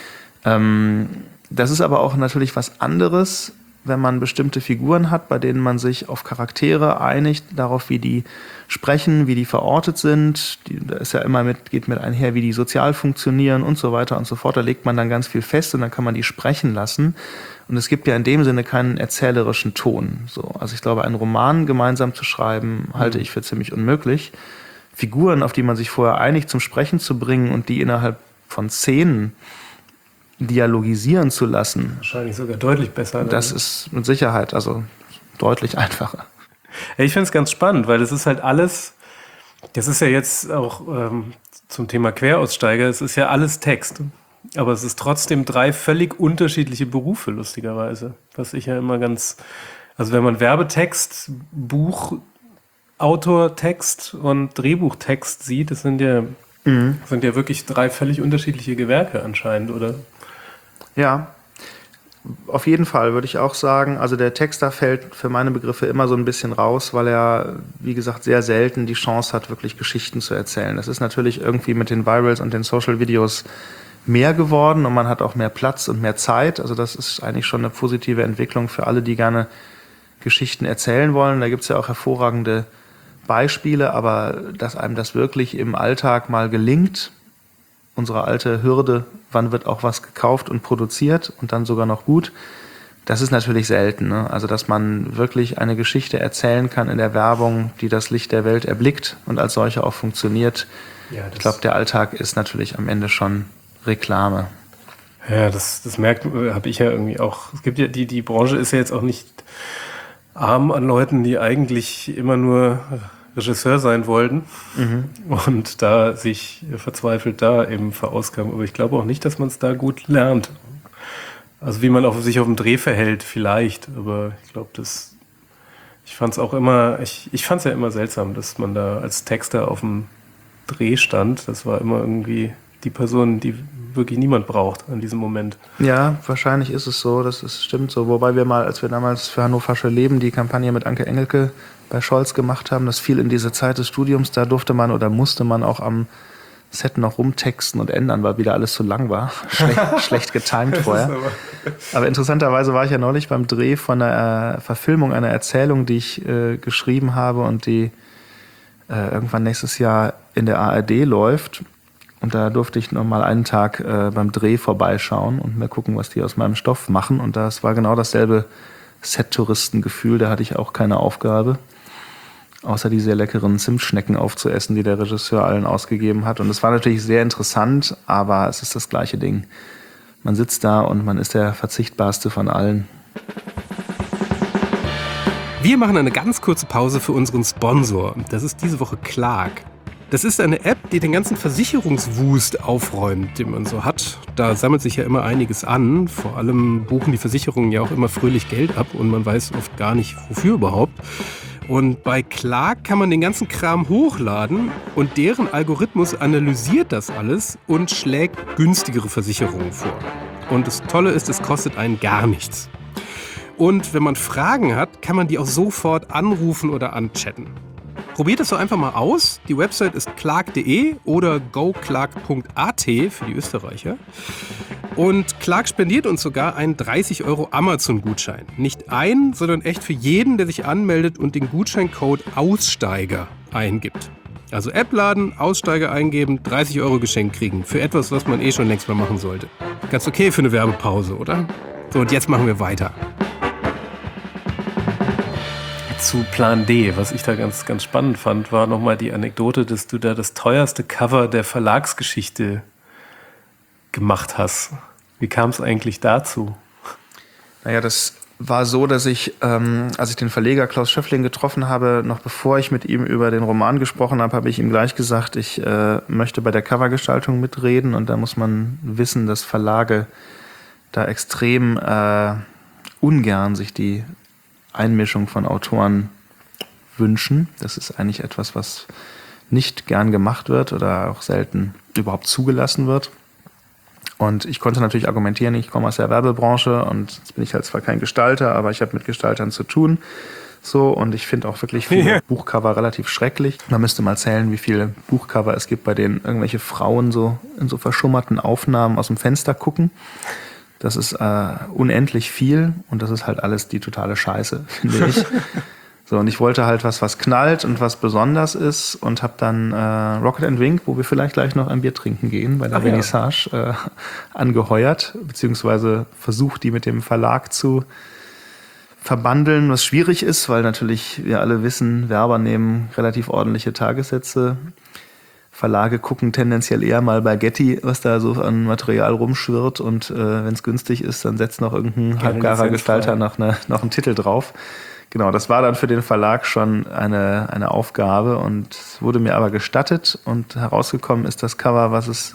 das ist aber auch natürlich was anderes, wenn man bestimmte Figuren hat, bei denen man sich auf Charaktere einigt, darauf, wie die sprechen, wie die verortet sind. Da ist ja immer geht mit einher, wie die sozial funktionieren und so weiter und so fort. Da legt man dann ganz viel fest und dann kann man die sprechen lassen. Und es gibt ja in dem Sinne keinen erzählerischen Ton. So, also ich glaube, einen Roman gemeinsam zu schreiben, halte ich für ziemlich unmöglich. Figuren, auf die man sich vorher einigt, zum Sprechen zu bringen und die innerhalb von Szenen dialogisieren zu lassen. Wahrscheinlich sogar deutlich besser. Das ist mit Sicherheit also deutlich einfacher. Ja, ich finde es ganz spannend, weil es ist halt alles, das ist ja jetzt auch zum Thema Queraussteiger, es ist ja alles Text. Aber es ist trotzdem 3 völlig unterschiedliche Berufe, lustigerweise. Was ich ja immer also wenn man Werbetext, Buchautortext und Drehbuchtext sieht, das sind ja wirklich 3 völlig unterschiedliche Gewerke anscheinend, oder? Ja, auf jeden Fall würde ich auch sagen, also der Texter fällt für meine Begriffe immer so ein bisschen raus, weil er, wie gesagt, sehr selten die Chance hat, wirklich Geschichten zu erzählen. Das ist natürlich irgendwie mit den Virals und den Social Videos mehr geworden und man hat auch mehr Platz und mehr Zeit. Also das ist eigentlich schon eine positive Entwicklung für alle, die gerne Geschichten erzählen wollen. Da gibt es ja auch hervorragende Beispiele, aber dass einem das wirklich im Alltag mal gelingt, unsere alte Hürde, wann wird auch was gekauft und produziert und dann sogar noch gut, das ist natürlich selten. Ne? Also dass man wirklich eine Geschichte erzählen kann in der Werbung, die das Licht der Welt erblickt und als solche auch funktioniert. Ja, ich glaube, der Alltag ist natürlich am Ende schon Reklame. Ja, das habe ich ja irgendwie auch. Es gibt ja die Branche ist ja jetzt auch nicht arm an Leuten, die eigentlich immer nur Regisseur sein wollten und da sich verzweifelt da eben verausgaben. Aber ich glaube auch nicht, dass man es da gut lernt. Also wie man sich auf dem Dreh verhält vielleicht, aber ich glaube, ich fand es ja immer seltsam, dass man da als Texter auf dem Dreh stand. Das war immer irgendwie die Person, die wirklich niemand braucht an diesem Moment. Ja, wahrscheinlich ist es so, stimmt so. Wobei als wir damals für Hannoversche Leben die Kampagne mit Anke Engelke bei Scholz gemacht haben, das fiel in diese Zeit des Studiums, da durfte man oder musste man auch am Set noch rumtexten und ändern, weil wieder alles zu lang war. Schlecht getimt vorher. Aber interessanterweise war ich ja neulich beim Dreh von einer Verfilmung einer Erzählung, die ich geschrieben habe und die irgendwann nächstes Jahr in der ARD läuft. Und da durfte ich noch mal einen Tag beim Dreh vorbeischauen und mir gucken, was die aus meinem Stoff machen. Und das war genau dasselbe Set-Touristengefühl. Da hatte ich auch keine Aufgabe, außer die sehr leckeren Zimtschnecken aufzuessen, die der Regisseur allen ausgegeben hat. Und es war natürlich sehr interessant, aber es ist das gleiche Ding. Man sitzt da und man ist der verzichtbarste von allen. Wir machen eine ganz kurze Pause für unseren Sponsor. Das ist diese Woche Clark. Das ist eine App, die den ganzen Versicherungswust aufräumt, den man so hat. Da sammelt sich ja immer einiges an. Vor allem buchen die Versicherungen ja auch immer fröhlich Geld ab und man weiß oft gar nicht, wofür überhaupt. Und bei Clark kann man den ganzen Kram hochladen und deren Algorithmus analysiert das alles und schlägt günstigere Versicherungen vor. Und das Tolle ist, es kostet einen gar nichts. Und wenn man Fragen hat, kann man die auch sofort anrufen oder anchatten. Probiert es doch einfach mal aus. Die Website ist clark.de oder goclark.at für die Österreicher. Und Clark spendiert uns sogar einen 30 € Amazon-Gutschein. Nicht ein, sondern echt für jeden, der sich anmeldet und den Gutscheincode Aussteiger eingibt. Also App laden, Aussteiger eingeben, 30 € geschenkt kriegen. Für etwas, was man schon längst mal machen sollte. Ganz okay für eine Werbepause, oder? So, und jetzt machen wir weiter. Zu Plan D, was ich da ganz, ganz spannend fand, war nochmal die Anekdote, dass du da das teuerste Cover der Verlagsgeschichte gemacht hast. Wie kam es eigentlich dazu? Naja, das war so, dass ich, als ich den Verleger Klaus Schöffling getroffen habe, noch bevor ich mit ihm über den Roman gesprochen habe, habe ich ihm gleich gesagt, ich möchte bei der Covergestaltung mitreden. Und da muss man wissen, dass Verlage da extrem ungern sich die Einmischung von Autoren wünschen. Das ist eigentlich etwas, was nicht gern gemacht wird oder auch selten überhaupt zugelassen wird. Und ich konnte natürlich argumentieren, ich komme aus der Werbebranche und jetzt bin ich halt zwar kein Gestalter, aber ich habe mit Gestaltern zu tun. So, und ich finde auch wirklich viele Buchcover relativ schrecklich. Man müsste mal zählen, wie viele Buchcover es gibt, bei denen irgendwelche Frauen so in so verschummerten Aufnahmen aus dem Fenster gucken. Das ist unendlich viel und das ist halt alles die totale Scheiße, finde ich. So, und ich wollte halt was knallt und was besonders ist und habe dann Rocket & Wink, wo wir vielleicht gleich noch ein Bier trinken gehen, bei der Vernissage angeheuert, beziehungsweise versucht, die mit dem Verlag zu verbandeln, was schwierig ist, weil natürlich wir alle wissen, Werber nehmen relativ ordentliche Tagessätze. Verlage gucken tendenziell eher mal bei Getty, was da so an Material rumschwirrt und wenn es günstig ist, dann setzt noch irgendein halbgarer Gestalter noch einen Titel drauf. Genau, das war dann für den Verlag schon eine Aufgabe und wurde mir aber gestattet und herausgekommen ist das Cover, was es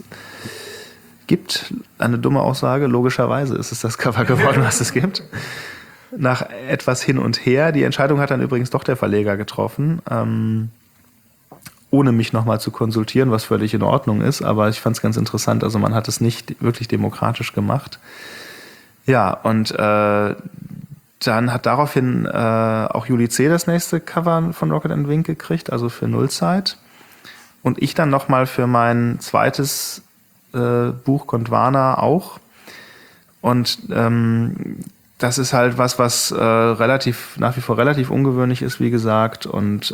gibt. Eine dumme Aussage, logischerweise ist es das Cover geworden, was es gibt. Nach etwas hin und her. Die Entscheidung hat dann übrigens doch der Verleger getroffen. Ohne mich nochmal zu konsultieren, was völlig in Ordnung ist, aber ich fand es ganz interessant, also man hat es nicht wirklich demokratisch gemacht. Ja, und dann hat daraufhin auch Juli C. das nächste Cover von Rocket & Wink gekriegt, also für Nullzeit. Und ich dann nochmal für mein zweites Buch Gondwana auch. Und das ist halt was nach wie vor relativ ungewöhnlich ist, wie gesagt, und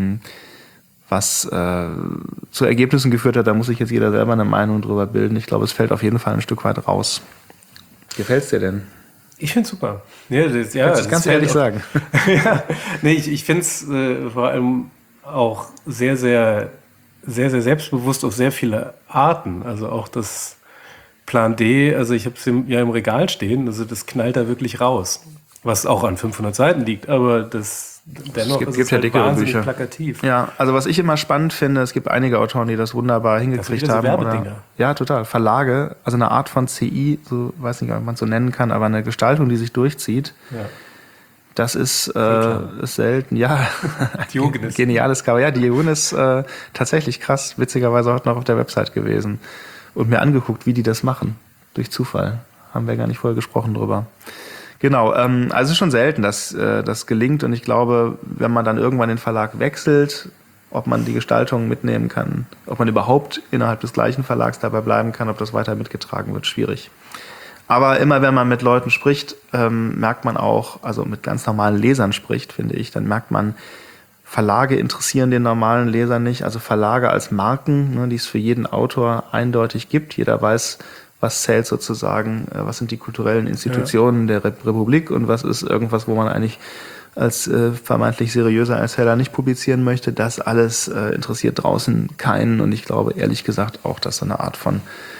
was zu Ergebnissen geführt hat, da muss sich jetzt jeder selber eine Meinung drüber bilden. Ich glaube, es fällt auf jeden Fall ein Stück weit raus. Gefällt's dir denn? Ich finde es super. Ja, das kannst du ehrlich sagen. Ja, nee, ich finde es vor allem auch sehr, sehr, sehr, sehr selbstbewusst auf sehr viele Arten. Also auch das Plan D, also ich habe es ja im Regal stehen, also das knallt da wirklich raus. Was auch an 500 Seiten liegt, aber dennoch ist es halt wahnsinnig Bücher. Plakativ. Ja, also was ich immer spannend finde, es gibt einige Autoren, die das wunderbar hingekriegt haben. Ja, total. Verlage, also eine Art von CI, so weiß nicht, ob man es so nennen kann, aber eine Gestaltung, die sich durchzieht. Ja. Das ist selten. Ja, Diogenes. Geniales Cover. Ja, Diogenes tatsächlich krass. Witzigerweise heute noch auf der Website gewesen und mir angeguckt, wie die das machen. Durch Zufall. Haben wir gar nicht vorher gesprochen drüber. Genau, also es ist schon selten, dass das gelingt und ich glaube, wenn man dann irgendwann den Verlag wechselt, ob man die Gestaltung mitnehmen kann, ob man überhaupt innerhalb des gleichen Verlags dabei bleiben kann, ob das weiter mitgetragen wird, schwierig. Aber immer wenn man mit Leuten spricht, merkt man auch, also mit ganz normalen Lesern spricht, finde ich, dann merkt man, Verlage interessieren den normalen Leser nicht, also Verlage als Marken, ne, die es für jeden Autor eindeutig gibt, jeder weiß, was zählt sozusagen, was sind die kulturellen Institutionen der Republik und was ist irgendwas, wo man eigentlich als vermeintlich seriöser Erzähler nicht publizieren möchte. Das alles interessiert draußen keinen und ich glaube ehrlich gesagt auch, dass so eine Art von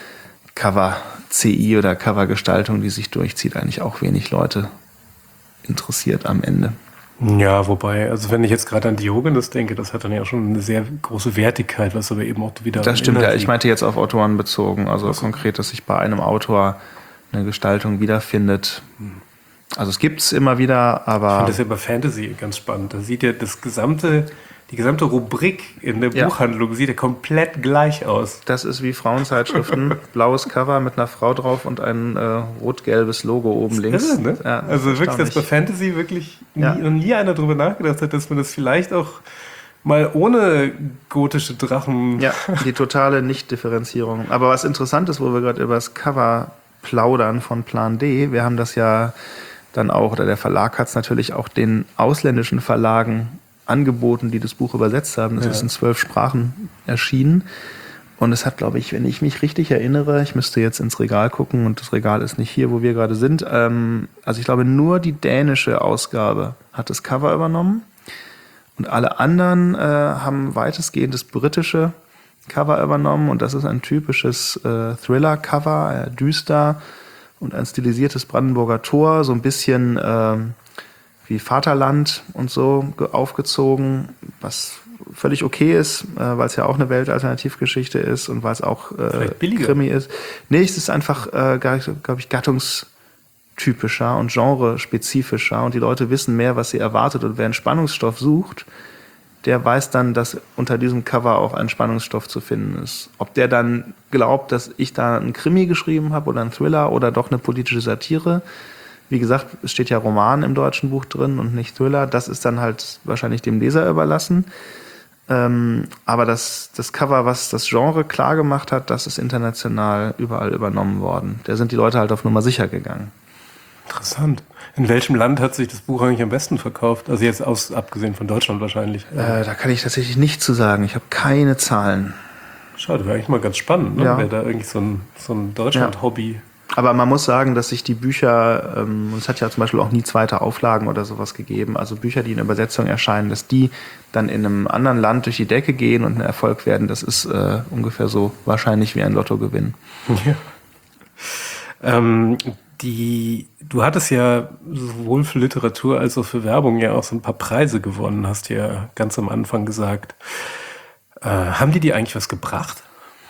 Cover-CI oder Covergestaltung, die sich durchzieht, eigentlich auch wenig Leute interessiert am Ende. Ja, wobei, also wenn ich jetzt gerade an Diogenes denke, das hat dann ja schon eine sehr große Wertigkeit, was aber eben auch wieder... Das stimmt, ja. Ich meinte jetzt auf Autoren bezogen, also konkret, dass sich bei einem Autor eine Gestaltung wiederfindet. Also es gibt es immer wieder, aber... Ich finde das ja bei Fantasy ganz spannend. Da sieht ja die gesamte Rubrik in der Buchhandlung sieht ja komplett gleich aus. Das ist wie Frauenzeitschriften, blaues Cover mit einer Frau drauf und ein rot-gelbes Logo oben links. Irre, ne? Ja, also wirklich, dass bei Fantasy wirklich noch nie einer drüber nachgedacht hat, dass man das vielleicht auch mal ohne gotische Drachen... Ja, die totale Nicht-Differenzierung. Aber was interessant ist, wo wir gerade über das Cover plaudern von Plan D, wir haben das ja dann auch, oder der Verlag hat es natürlich auch den ausländischen Verlagen angeboten, die das Buch übersetzt haben. Das ist in 12 Sprachen erschienen. Und es hat, glaube ich, wenn ich mich richtig erinnere, ich müsste jetzt ins Regal gucken und das Regal ist nicht hier, wo wir gerade sind. Also ich glaube, nur die dänische Ausgabe hat das Cover übernommen. Und alle anderen haben weitestgehend das britische Cover übernommen. Und das ist ein typisches Thriller-Cover, düster und ein stilisiertes Brandenburger Tor, so ein bisschen wie Vaterland und so aufgezogen, was völlig okay ist, weil es ja auch eine Weltalternativgeschichte ist und weil es auch Krimi ist. Nee, es ist einfach, glaube ich, gattungstypischer und genrespezifischer und die Leute wissen mehr, was sie erwartet. Und wer einen Spannungsstoff sucht, der weiß dann, dass unter diesem Cover auch ein Spannungsstoff zu finden ist. Ob der dann glaubt, dass ich da einen Krimi geschrieben habe oder einen Thriller oder doch eine politische Satire. Wie gesagt, es steht ja Roman im deutschen Buch drin und nicht Thriller. Das ist dann halt wahrscheinlich dem Leser überlassen. Aber das Cover, was das Genre klar gemacht hat, das ist international überall übernommen worden. Da sind die Leute halt auf Nummer sicher gegangen. Interessant. In welchem Land hat sich das Buch eigentlich am besten verkauft? Also jetzt abgesehen von Deutschland wahrscheinlich. Da kann ich tatsächlich nichts zu sagen. Ich habe keine Zahlen. Schade, wäre eigentlich mal ganz spannend, ne? Ja. Wäre da irgendwie so ein Deutschland-Hobby. Aber man muss sagen, dass sich die Bücher, es hat ja zum Beispiel auch nie zweite Auflagen oder sowas gegeben, also Bücher, die in Übersetzung erscheinen, dass die dann in einem anderen Land durch die Decke gehen und ein Erfolg werden, das ist ungefähr so wahrscheinlich wie ein Lottogewinn. Ja. Du hattest ja sowohl für Literatur als auch für Werbung ja auch so ein paar Preise gewonnen, hast du ja ganz am Anfang gesagt. Haben die dir eigentlich was gebracht?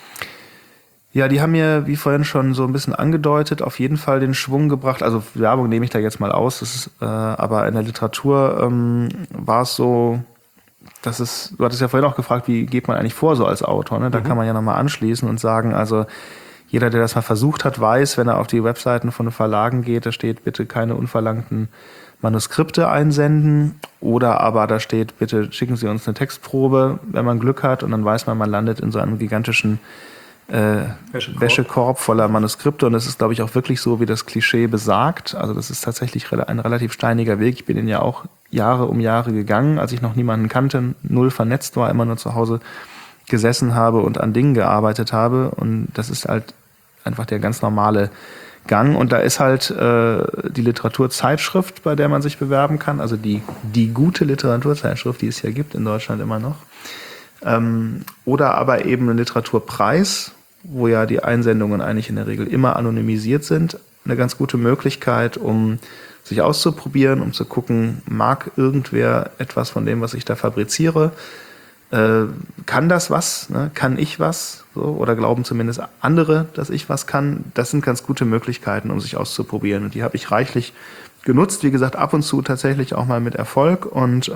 Ja, die haben mir, wie vorhin schon so ein bisschen angedeutet, auf jeden Fall den Schwung gebracht. Also Werbung nehme ich da jetzt mal aus. Das ist, aber in der Literatur war es so, dass du hattest ja vorhin auch gefragt, wie geht man eigentlich vor so als Autor? Ne? Da kann man ja nochmal anschließen und sagen, also jeder, der das mal versucht hat, weiß, wenn er auf die Webseiten von Verlagen geht, da steht bitte keine unverlangten Manuskripte einsenden oder aber da steht, bitte schicken Sie uns eine Textprobe, wenn man Glück hat und dann weiß man landet in so einem gigantischen Wäschekorb voller Manuskripte und es ist, glaube ich, auch wirklich so, wie das Klischee besagt. Also das ist tatsächlich ein relativ steiniger Weg. Ich bin ihn ja auch Jahre um Jahre gegangen, als ich noch niemanden kannte, null vernetzt war, immer nur zu Hause gesessen habe und an Dingen gearbeitet habe und das ist halt einfach der ganz normale Gang und da ist halt die Literaturzeitschrift, bei der man sich bewerben kann, also die gute Literaturzeitschrift, die es ja gibt in Deutschland immer noch, oder aber eben ein Literaturpreis, wo ja die Einsendungen eigentlich in der Regel immer anonymisiert sind, eine ganz gute Möglichkeit, um sich auszuprobieren, um zu gucken, mag irgendwer etwas von dem, was ich da fabriziere, kann das was, ne? Kann ich was, so? Oder glauben zumindest andere, dass ich was kann. Das sind ganz gute Möglichkeiten, um sich auszuprobieren und die habe ich reichlich genutzt, wie gesagt, ab und zu tatsächlich auch mal mit Erfolg und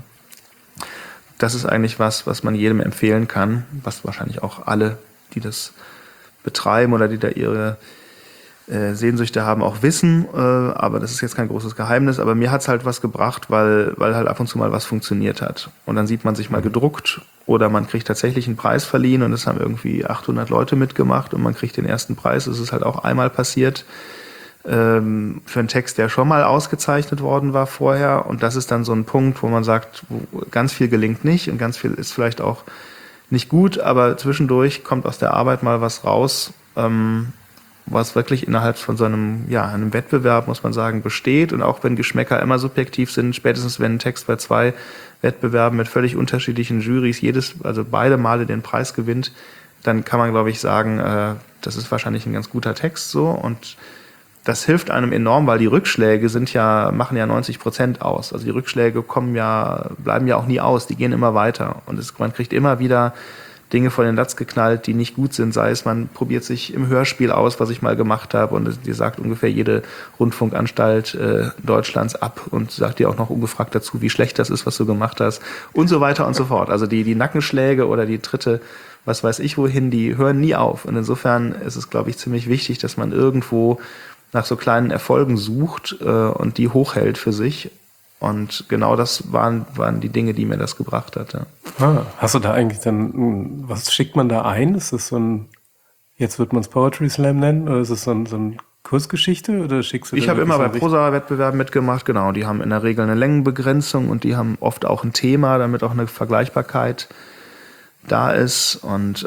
das ist eigentlich was man jedem empfehlen kann, was wahrscheinlich auch alle, die das betreiben oder die da ihre Sehnsüchte haben, auch wissen. Aber das ist jetzt kein großes Geheimnis. Aber mir hat's halt was gebracht, weil halt ab und zu mal was funktioniert hat. Und dann sieht man sich mal gedruckt oder man kriegt tatsächlich einen Preis verliehen und es haben irgendwie 800 Leute mitgemacht und man kriegt den ersten Preis. Es ist halt auch einmal passiert für einen Text, der schon mal ausgezeichnet worden war vorher. Und das ist dann so ein Punkt, wo man sagt, wo ganz viel gelingt nicht und ganz viel ist vielleicht auch nicht gut, aber zwischendurch kommt aus der Arbeit mal was raus, was wirklich innerhalb von so einem Wettbewerb, muss man sagen, besteht. Und auch wenn Geschmäcker immer subjektiv sind, spätestens wenn ein Text bei 2 Wettbewerben mit völlig unterschiedlichen Jurys also beide Male den Preis gewinnt, dann kann man, glaube ich, sagen, das ist wahrscheinlich ein ganz guter Text so. Und das hilft einem enorm, weil die Rückschläge machen ja 90% aus. Also die Rückschläge bleiben ja auch nie aus, die gehen immer weiter. Und man kriegt immer wieder Dinge vor den Latz geknallt, die nicht gut sind. Sei es, man probiert sich im Hörspiel aus, was ich mal gemacht habe, und dir sagt ungefähr jede Rundfunkanstalt Deutschlands ab und sagt dir auch noch ungefragt dazu, wie schlecht das ist, was du gemacht hast, und so weiter und so fort. Also die Nackenschläge oder die Tritte, was weiß ich wohin, die hören nie auf. Und insofern ist es, glaube ich, ziemlich wichtig, dass man irgendwo nach so kleinen Erfolgen sucht und die hochhält für sich. Und genau das waren die Dinge, die mir das gebracht hat. Ja. Hast du da eigentlich dann, was schickt man da ein? Ist das so ein, jetzt wird man es Poetry Slam nennen, oder ist es so ein Kurzgeschichte, oder schickst du? Ich habe immer bei Prosa-Wettbewerben mitgemacht, genau. Die haben in der Regel eine Längenbegrenzung und die haben oft auch ein Thema, damit auch eine Vergleichbarkeit da ist. Und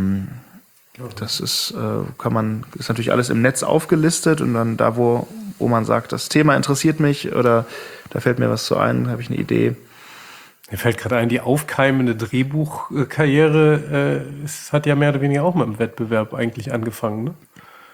das ist natürlich alles im Netz aufgelistet, und dann da, wo man sagt, das Thema interessiert mich oder da fällt mir was zu ein, habe ich eine Idee. Mir fällt gerade ein, die aufkeimende Drehbuchkarriere hat ja mehr oder weniger auch mal im Wettbewerb eigentlich angefangen, ne?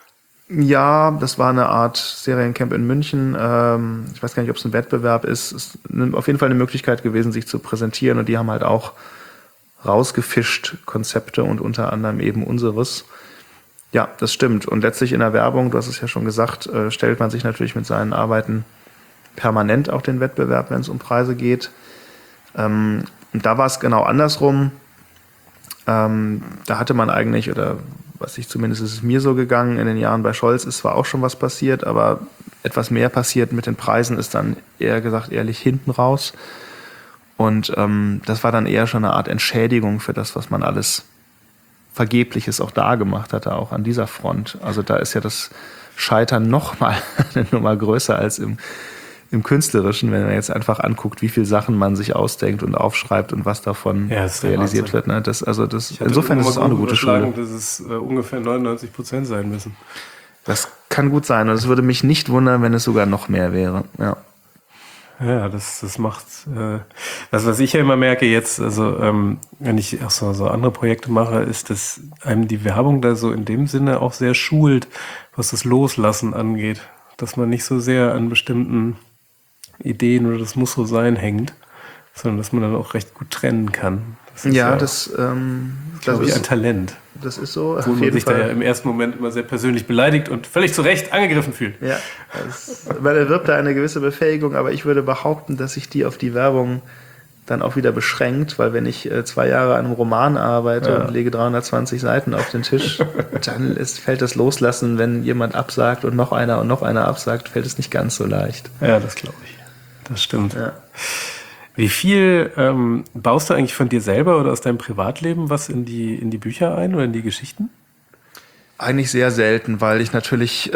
Ja, das war eine Art Seriencamp in München. Ich weiß gar nicht, ob es ein Wettbewerb ist. Es ist auf jeden Fall eine Möglichkeit gewesen, sich zu präsentieren, und die haben halt auch rausgefischt Konzepte und unter anderem eben unseres. Ja, das stimmt. Und letztlich in der Werbung, du hast es ja schon gesagt, stellt man sich natürlich mit seinen Arbeiten permanent auch den Wettbewerb, wenn es um Preise geht. Und da war es genau andersrum. Da hatte man eigentlich, oder zumindest ist es mir so gegangen, in den Jahren bei Scholz ist zwar auch schon was passiert, aber etwas mehr passiert mit den Preisen ist dann eher gesagt ehrlich hinten raus. Und das war dann eher schon eine Art Entschädigung für das, was man alles Vergebliches auch da gemacht hatte, auch an dieser Front. Also da ist ja das Scheitern nochmal eine Nummer größer als im Künstlerischen, wenn man jetzt einfach anguckt, wie viele Sachen man sich ausdenkt und aufschreibt und was davon realisiert wird. Ne? Insofern ist es auch eine gute Schule. Dass es ungefähr 99% sein müssen. Das kann gut sein, und es würde mich nicht wundern, wenn es sogar noch mehr wäre. Ja. Ja, das macht das, was ich ja immer merke jetzt, also wenn ich auch so andere Projekte mache, ist, dass einem die Werbung da so in dem Sinne auch sehr schult, was das Loslassen angeht. Dass man nicht so sehr an bestimmten Ideen oder das muss so sein hängt, sondern dass man dann auch recht gut trennen kann. Das ist das ist ein Talent. Das ist so. Wo man sich da ja im ersten Moment immer sehr persönlich beleidigt und völlig zu Recht angegriffen fühlt. Ja, weil er wirbt da eine gewisse Befähigung, aber ich würde behaupten, dass sich die auf die Werbung dann auch wieder beschränkt, weil wenn ich 2 Jahre an einem Roman arbeite und lege 320 Seiten auf den Tisch, dann fällt das Loslassen, wenn jemand absagt und noch einer absagt, fällt es nicht ganz so leicht. Ja, das glaube ich. Das stimmt. Ja. Wie viel baust du eigentlich von dir selber oder aus deinem Privatleben was in die Bücher ein oder in die Geschichten? Eigentlich sehr selten, weil ich natürlich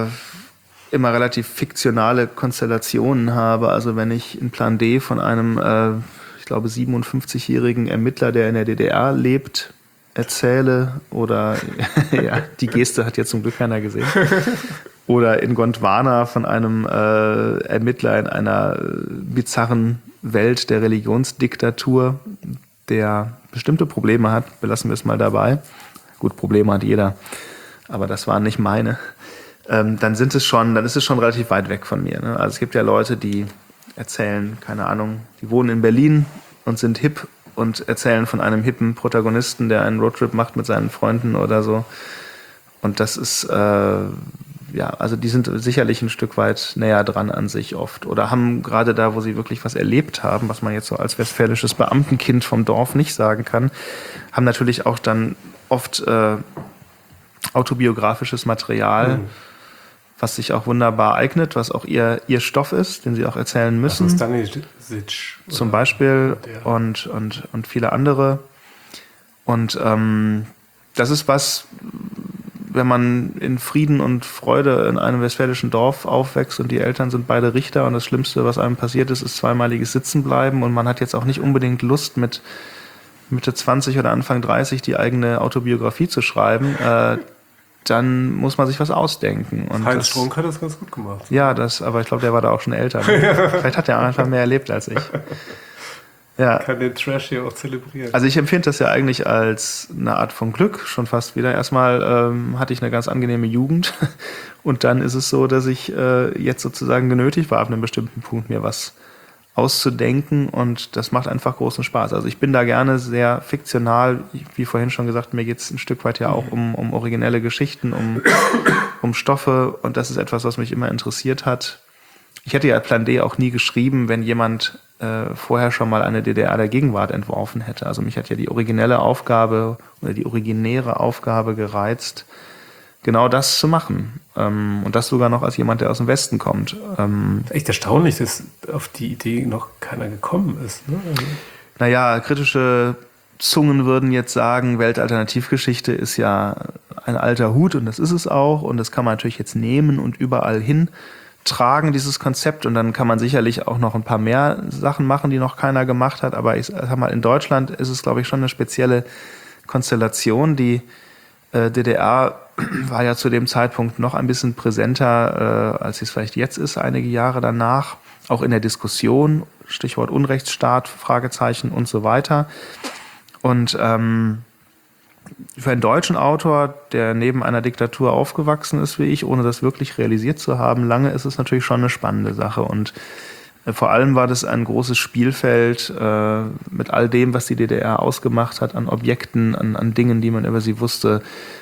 immer relativ fiktionale Konstellationen habe. Also wenn ich einen Plan D von einem, ich glaube, 57-jährigen Ermittler, der in der DDR lebt, erzähle, oder ja, die Geste hat jetzt zum Glück keiner gesehen, oder in Gondwana von einem Ermittler in einer bizarren Welt der Religionsdiktatur, der bestimmte Probleme hat, belassen wir es mal dabei. Gut, Probleme hat jeder, aber das waren nicht meine. Dann ist es schon relativ weit weg von mir. Ne? Also es gibt ja Leute, die erzählen, keine Ahnung, die wohnen in Berlin und sind hip und erzählen von einem hippen Protagonisten, der einen Roadtrip macht mit seinen Freunden oder so. Und das ist, also die sind sicherlich ein Stück weit näher dran an sich oft. Oder haben gerade da, wo sie wirklich was erlebt haben, was man jetzt so als westfälisches Beamtenkind vom Dorf nicht sagen kann, haben natürlich auch dann oft autobiografisches Material, was sich auch wunderbar eignet, was auch ihr Stoff ist, den sie auch erzählen müssen. Stanisic zum Beispiel und viele andere. Und das ist was, wenn man in Frieden und Freude in einem westfälischen Dorf aufwächst und die Eltern sind beide Richter und das Schlimmste, was einem passiert ist, ist zweimaliges Sitzenbleiben und man hat jetzt auch nicht unbedingt Lust, mit Mitte 20 oder Anfang 30 die eigene Autobiografie zu schreiben, dann muss man sich was ausdenken. Und Heinz Strunk hat das ganz gut gemacht. Ja, aber ich glaube, der war da auch schon älter. Ne? Vielleicht hat er einfach mehr erlebt als ich. Ja. Kann den Trash hier auch zelebrieren. Also ich empfinde das ja eigentlich als eine Art von Glück schon fast wieder. Erstmal hatte ich eine ganz angenehme Jugend und dann ist es so, dass ich jetzt sozusagen genötigt war, ab einem bestimmten Punkt mir was auszudenken und das macht einfach großen Spaß. Also ich bin da gerne sehr fiktional, wie vorhin schon gesagt, mir geht es ein Stück weit ja auch um originelle Geschichten, um Stoffe und das ist etwas, was mich immer interessiert hat. Ich hätte ja Plan D auch nie geschrieben, wenn jemand vorher schon mal eine DDR der Gegenwart entworfen hätte. Also mich hat ja die originäre Aufgabe gereizt, genau das zu machen. Und das sogar noch als jemand, der aus dem Westen kommt. Echt erstaunlich, dass auf die Idee noch keiner gekommen ist. Ne? Naja, kritische Zungen würden jetzt sagen, Weltalternativgeschichte ist ja ein alter Hut und das ist es auch. Und das kann man natürlich jetzt nehmen und überall hin tragen, dieses Konzept. Und dann kann man sicherlich auch noch ein paar mehr Sachen machen, die noch keiner gemacht hat. Aber ich sag mal, in Deutschland ist es, glaube ich, schon eine spezielle Konstellation. Die DDR war ja zu dem Zeitpunkt noch ein bisschen präsenter, als es vielleicht jetzt ist, einige Jahre danach. Auch in der Diskussion, Stichwort Unrechtsstaat, Fragezeichen und so weiter. Und für einen deutschen Autor, der neben einer Diktatur aufgewachsen ist wie ich, ohne das wirklich realisiert zu haben, lange ist es natürlich schon eine spannende Sache. Und vor allem war das ein großes Spielfeld mit all dem, was die DDR ausgemacht hat, an Objekten, an Dingen, die man über sie wusste,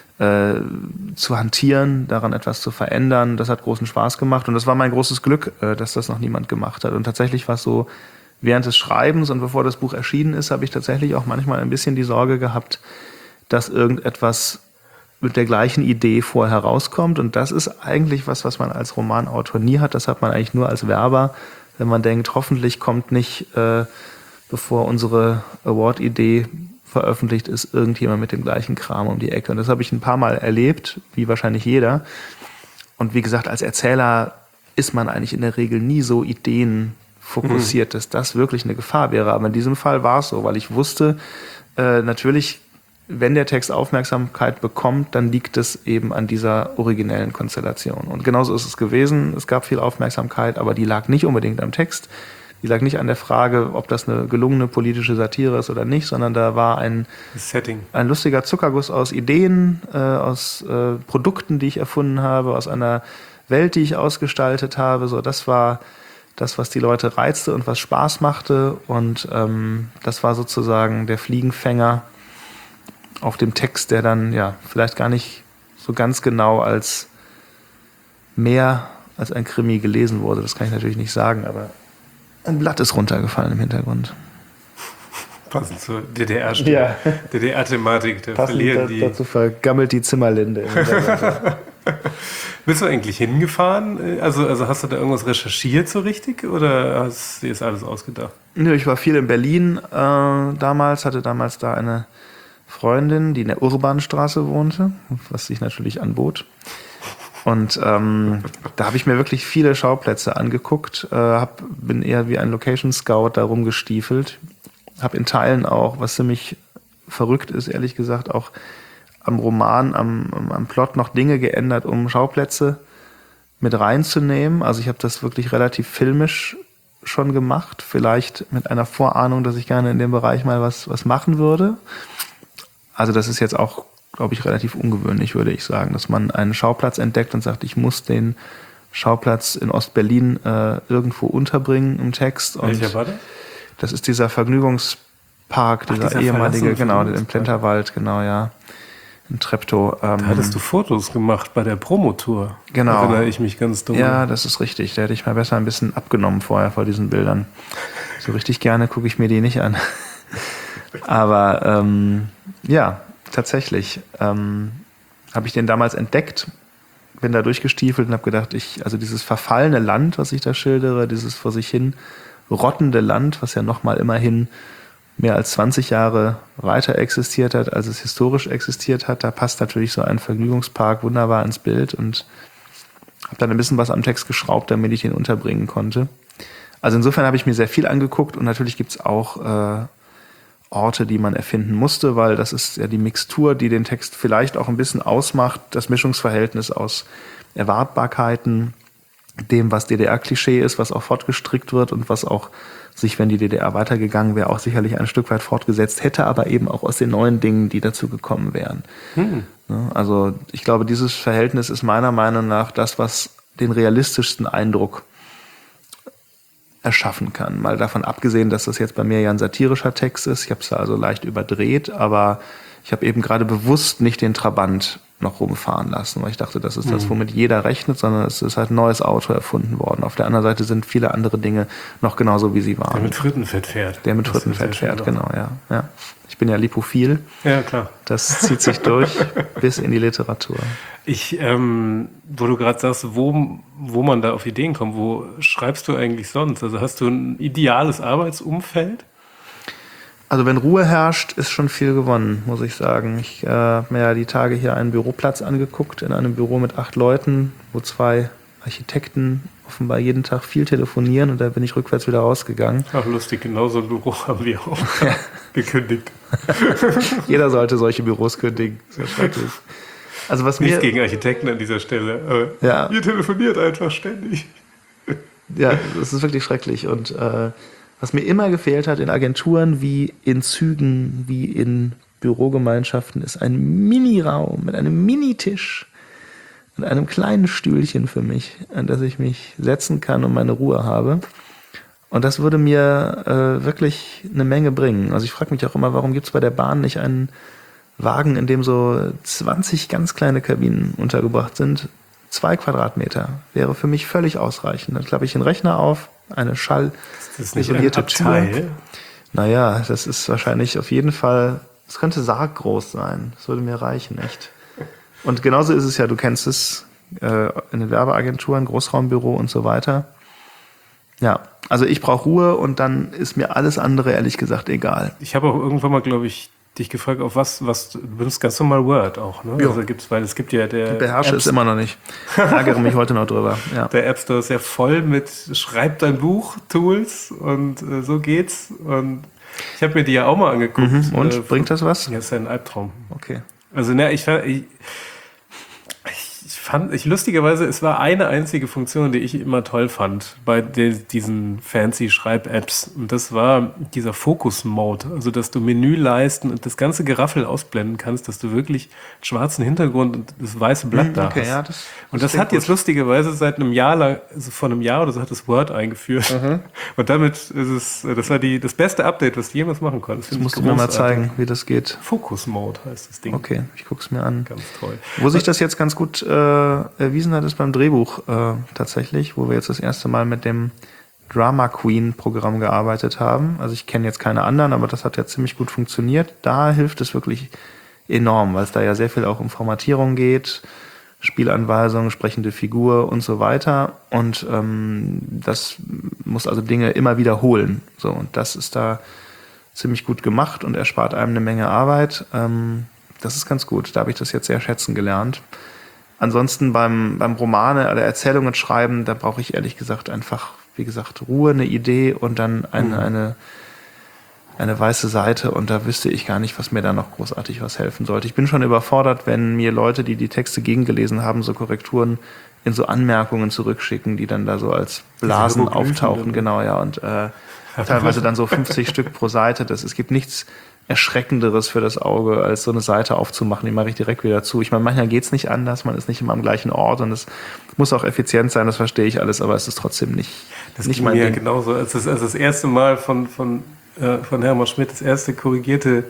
zu hantieren, daran etwas zu verändern. Das hat großen Spaß gemacht und das war mein großes Glück, dass das noch niemand gemacht hat. Und tatsächlich war es so, während des Schreibens und bevor das Buch erschienen ist, habe ich tatsächlich auch manchmal ein bisschen die Sorge gehabt, dass irgendetwas mit der gleichen Idee vorher rauskommt. Und das ist eigentlich was man als Romanautor nie hat. Das hat man eigentlich nur als Werber, wenn man denkt, hoffentlich kommt nicht, bevor unsere Award-Idee veröffentlicht ist, irgendjemand mit dem gleichen Kram um die Ecke. Und das habe ich ein paar Mal erlebt, wie wahrscheinlich jeder. Und wie gesagt, als Erzähler ist man eigentlich in der Regel nie so ideenfokussiert, dass das wirklich eine Gefahr wäre. Aber in diesem Fall war es so, weil ich wusste, natürlich, wenn der Text Aufmerksamkeit bekommt, dann liegt es eben an dieser originellen Konstellation. Und genauso ist es gewesen. Es gab viel Aufmerksamkeit, aber die lag nicht unbedingt am Text. Die lag nicht an der Frage, ob das eine gelungene politische Satire ist oder nicht, sondern da war ein lustiger Zuckerguss aus Ideen, aus Produkten, die ich erfunden habe, aus einer Welt, die ich ausgestaltet habe. So, das war das, was die Leute reizte und was Spaß machte. Und das war sozusagen der Fliegenfänger auf dem Text, der dann ja vielleicht gar nicht so ganz genau als mehr als ein Krimi gelesen wurde. Das kann ich natürlich nicht sagen, aber ein Blatt ist runtergefallen im Hintergrund. Passend zur DDR-Stimme. Ja. DDR-Thematik. Dazu vergammelt die Zimmerlinde. Bist du eigentlich hingefahren? Also hast du da irgendwas recherchiert so richtig oder hast du dir das alles ausgedacht? Nö, ich war viel in Berlin damals, hatte damals da eine Freundin, die in der Urbanstraße wohnte, was sich natürlich anbot. Und da habe ich mir wirklich viele Schauplätze angeguckt, bin eher wie ein Location Scout da rumgestiefelt, habe in Teilen auch, was ziemlich verrückt ist, ehrlich gesagt, auch am Roman, am Plot noch Dinge geändert, um Schauplätze mit reinzunehmen. Also ich habe das wirklich relativ filmisch schon gemacht, vielleicht mit einer Vorahnung, dass ich gerne in dem Bereich mal was machen würde. Also das ist jetzt auch, glaube ich, relativ ungewöhnlich, würde ich sagen, dass man einen Schauplatz entdeckt und sagt, ich muss den Schauplatz in Ostberlin irgendwo unterbringen im Text. Und welcher war das? Das ist dieser Vergnügungspark, dieser ehemalige, genau, im Plenterwald, genau, ja, in Treptow. Da hattest du Fotos gemacht bei der Promotour. Genau. Da erinnere ich mich ganz dunkel. Ja, das ist richtig. Da hätte ich mal besser ein bisschen abgenommen vorher vor diesen Bildern. So richtig gerne gucke ich mir die nicht an. Aber ja, tatsächlich habe ich den damals entdeckt, bin da durchgestiefelt und habe gedacht, also dieses verfallene Land, was ich da schildere, dieses vor sich hin rottende Land, was ja nochmal immerhin mehr als 20 Jahre weiter existiert hat, als es historisch existiert hat, da passt natürlich so ein Vergnügungspark wunderbar ins Bild und habe dann ein bisschen was am Text geschraubt, damit ich ihn unterbringen konnte. Also insofern habe ich mir sehr viel angeguckt und natürlich gibt es auch Orte, die man erfinden musste, weil das ist ja die Mixtur, die den Text vielleicht auch ein bisschen ausmacht, das Mischungsverhältnis aus Erwartbarkeiten dem, was DDR-Klischee ist, was auch fortgestrickt wird und was auch sich, wenn die DDR weitergegangen wäre, auch sicherlich ein Stück weit fortgesetzt hätte, aber eben auch aus den neuen Dingen, die dazu gekommen wären. Also ich glaube, dieses Verhältnis ist meiner Meinung nach das, was den realistischsten Eindruck erschaffen kann. Mal davon abgesehen, dass das jetzt bei mir ja ein satirischer Text ist. Ich habe es also leicht überdreht, aber ich habe eben gerade bewusst nicht den Trabant noch rumfahren lassen, weil ich dachte, das ist das, womit jeder rechnet, sondern es ist halt ein neues Auto erfunden worden. Auf der anderen Seite sind viele andere Dinge noch genauso, wie sie waren. Der mit Frittenfett fährt. Der mit Frittenfett fährt, genau, ja. Ich bin ja lipophil. Ja, klar. Das zieht sich durch bis in die Literatur. Wo du gerade sagst, wo man da auf Ideen kommt, wo schreibst du eigentlich sonst? Also hast du ein ideales Arbeitsumfeld? Also wenn Ruhe herrscht, ist schon viel gewonnen, muss ich sagen. Ich habe mir ja die Tage hier einen Büroplatz angeguckt, in einem Büro mit 8 Leuten, wo 2 Architekten offenbar jeden Tag viel telefonieren und da bin ich rückwärts wieder rausgegangen. Ach lustig, genau so ein Büro haben wir auch gekündigt. Jeder sollte solche Büros kündigen. Sehr schrecklich. Also was Nichts mir, gegen Architekten an dieser Stelle, aber Ja. ihr telefoniert einfach ständig. ja, das ist wirklich schrecklich. Und was mir immer gefehlt hat in Agenturen wie in Zügen, wie in Bürogemeinschaften, ist ein Mini-Raum mit einem Minitisch und einem kleinen Stühlchen für mich, an das ich mich setzen kann und meine Ruhe habe. Und das würde mir wirklich eine Menge bringen. Also ich frage mich auch immer, warum gibt es bei der Bahn nicht einen Wagen, in dem so 20 ganz kleine Kabinen untergebracht sind? 2 Quadratmeter wäre für mich völlig ausreichend. Dann klappe ich den Rechner auf, eine Das ist nicht ein schallisolierte Abteil. Tür. Naja, das ist wahrscheinlich auf jeden Fall, es könnte sarggroß sein. Das würde mir reichen, echt. Und genauso ist es ja, du kennst es, in den Werbeagenturen, Großraumbüro und so weiter. Ja, also ich brauche Ruhe und dann ist mir alles andere ehrlich gesagt egal. Ich habe auch irgendwann mal, glaube ich, dich gefragt, auf was du benutzt ganz normal Word auch, ne? Ja. Also weil es gibt ja der Beherrsche es immer noch nicht. Ärgere mich heute noch drüber. Ja. Der App Store ist ja voll mit Schreib dein Buch Tools und so geht's. Und ich habe mir die ja auch mal angeguckt. Und bringt das was? Ja, ist ja ein Albtraum. Okay. Also lustigerweise, es war eine einzige Funktion, die ich immer toll fand bei diesen fancy Schreib-Apps. Und das war dieser Focus-Mode. Also, dass du Menüleisten und das ganze Geraffel ausblenden kannst, dass du wirklich einen schwarzen Hintergrund und das weiße Blatt da hast. Ja, Und das hat jetzt lustigerweise seit einem Jahr lang, also vor einem Jahr oder so, hat das Word eingeführt. Und damit ist es, das war das beste Update, was du jemals machen konntest. Das musst du mir mal zeigen, wie das geht. Focus-Mode heißt das Ding. Okay, ich guck's mir an. Ganz toll. Wo sich das jetzt ganz gut erwiesen hat, ist beim Drehbuch tatsächlich, wo wir jetzt das erste Mal mit dem Drama Queen Programm gearbeitet haben. Also ich kenne jetzt keine anderen, aber das hat ja ziemlich gut funktioniert. Da hilft es wirklich enorm, weil es da ja sehr viel auch um Formatierung geht, Spielanweisungen, sprechende Figur und so weiter. Und das muss also Dinge immer wiederholen. So, und das ist da ziemlich gut gemacht und erspart einem eine Menge Arbeit. Das ist ganz gut. Da habe ich das jetzt sehr schätzen gelernt. Ansonsten beim Romane oder Erzählungen schreiben, da brauche ich ehrlich gesagt einfach, wie gesagt, Ruhe, eine Idee und dann eine weiße Seite und da wüsste ich gar nicht, was mir da noch großartig was helfen sollte. Ich bin schon überfordert, wenn mir Leute, die die Texte gegengelesen haben, so Korrekturen in so Anmerkungen zurückschicken, die dann da so als Blasen auftauchen. Genau, ja, und teilweise dann so 50 Stück pro Seite. Es gibt nichts Erschreckenderes für das Auge, als so eine Seite aufzumachen. Die mache ich direkt wieder zu. Ich meine, manchmal geht's nicht anders, man ist nicht immer am gleichen Ort und es muss auch effizient sein, das verstehe ich alles, aber es ist trotzdem nicht mein Ding. Genauso. Als das erste Mal von Hermann Schmidt das erste korrigierte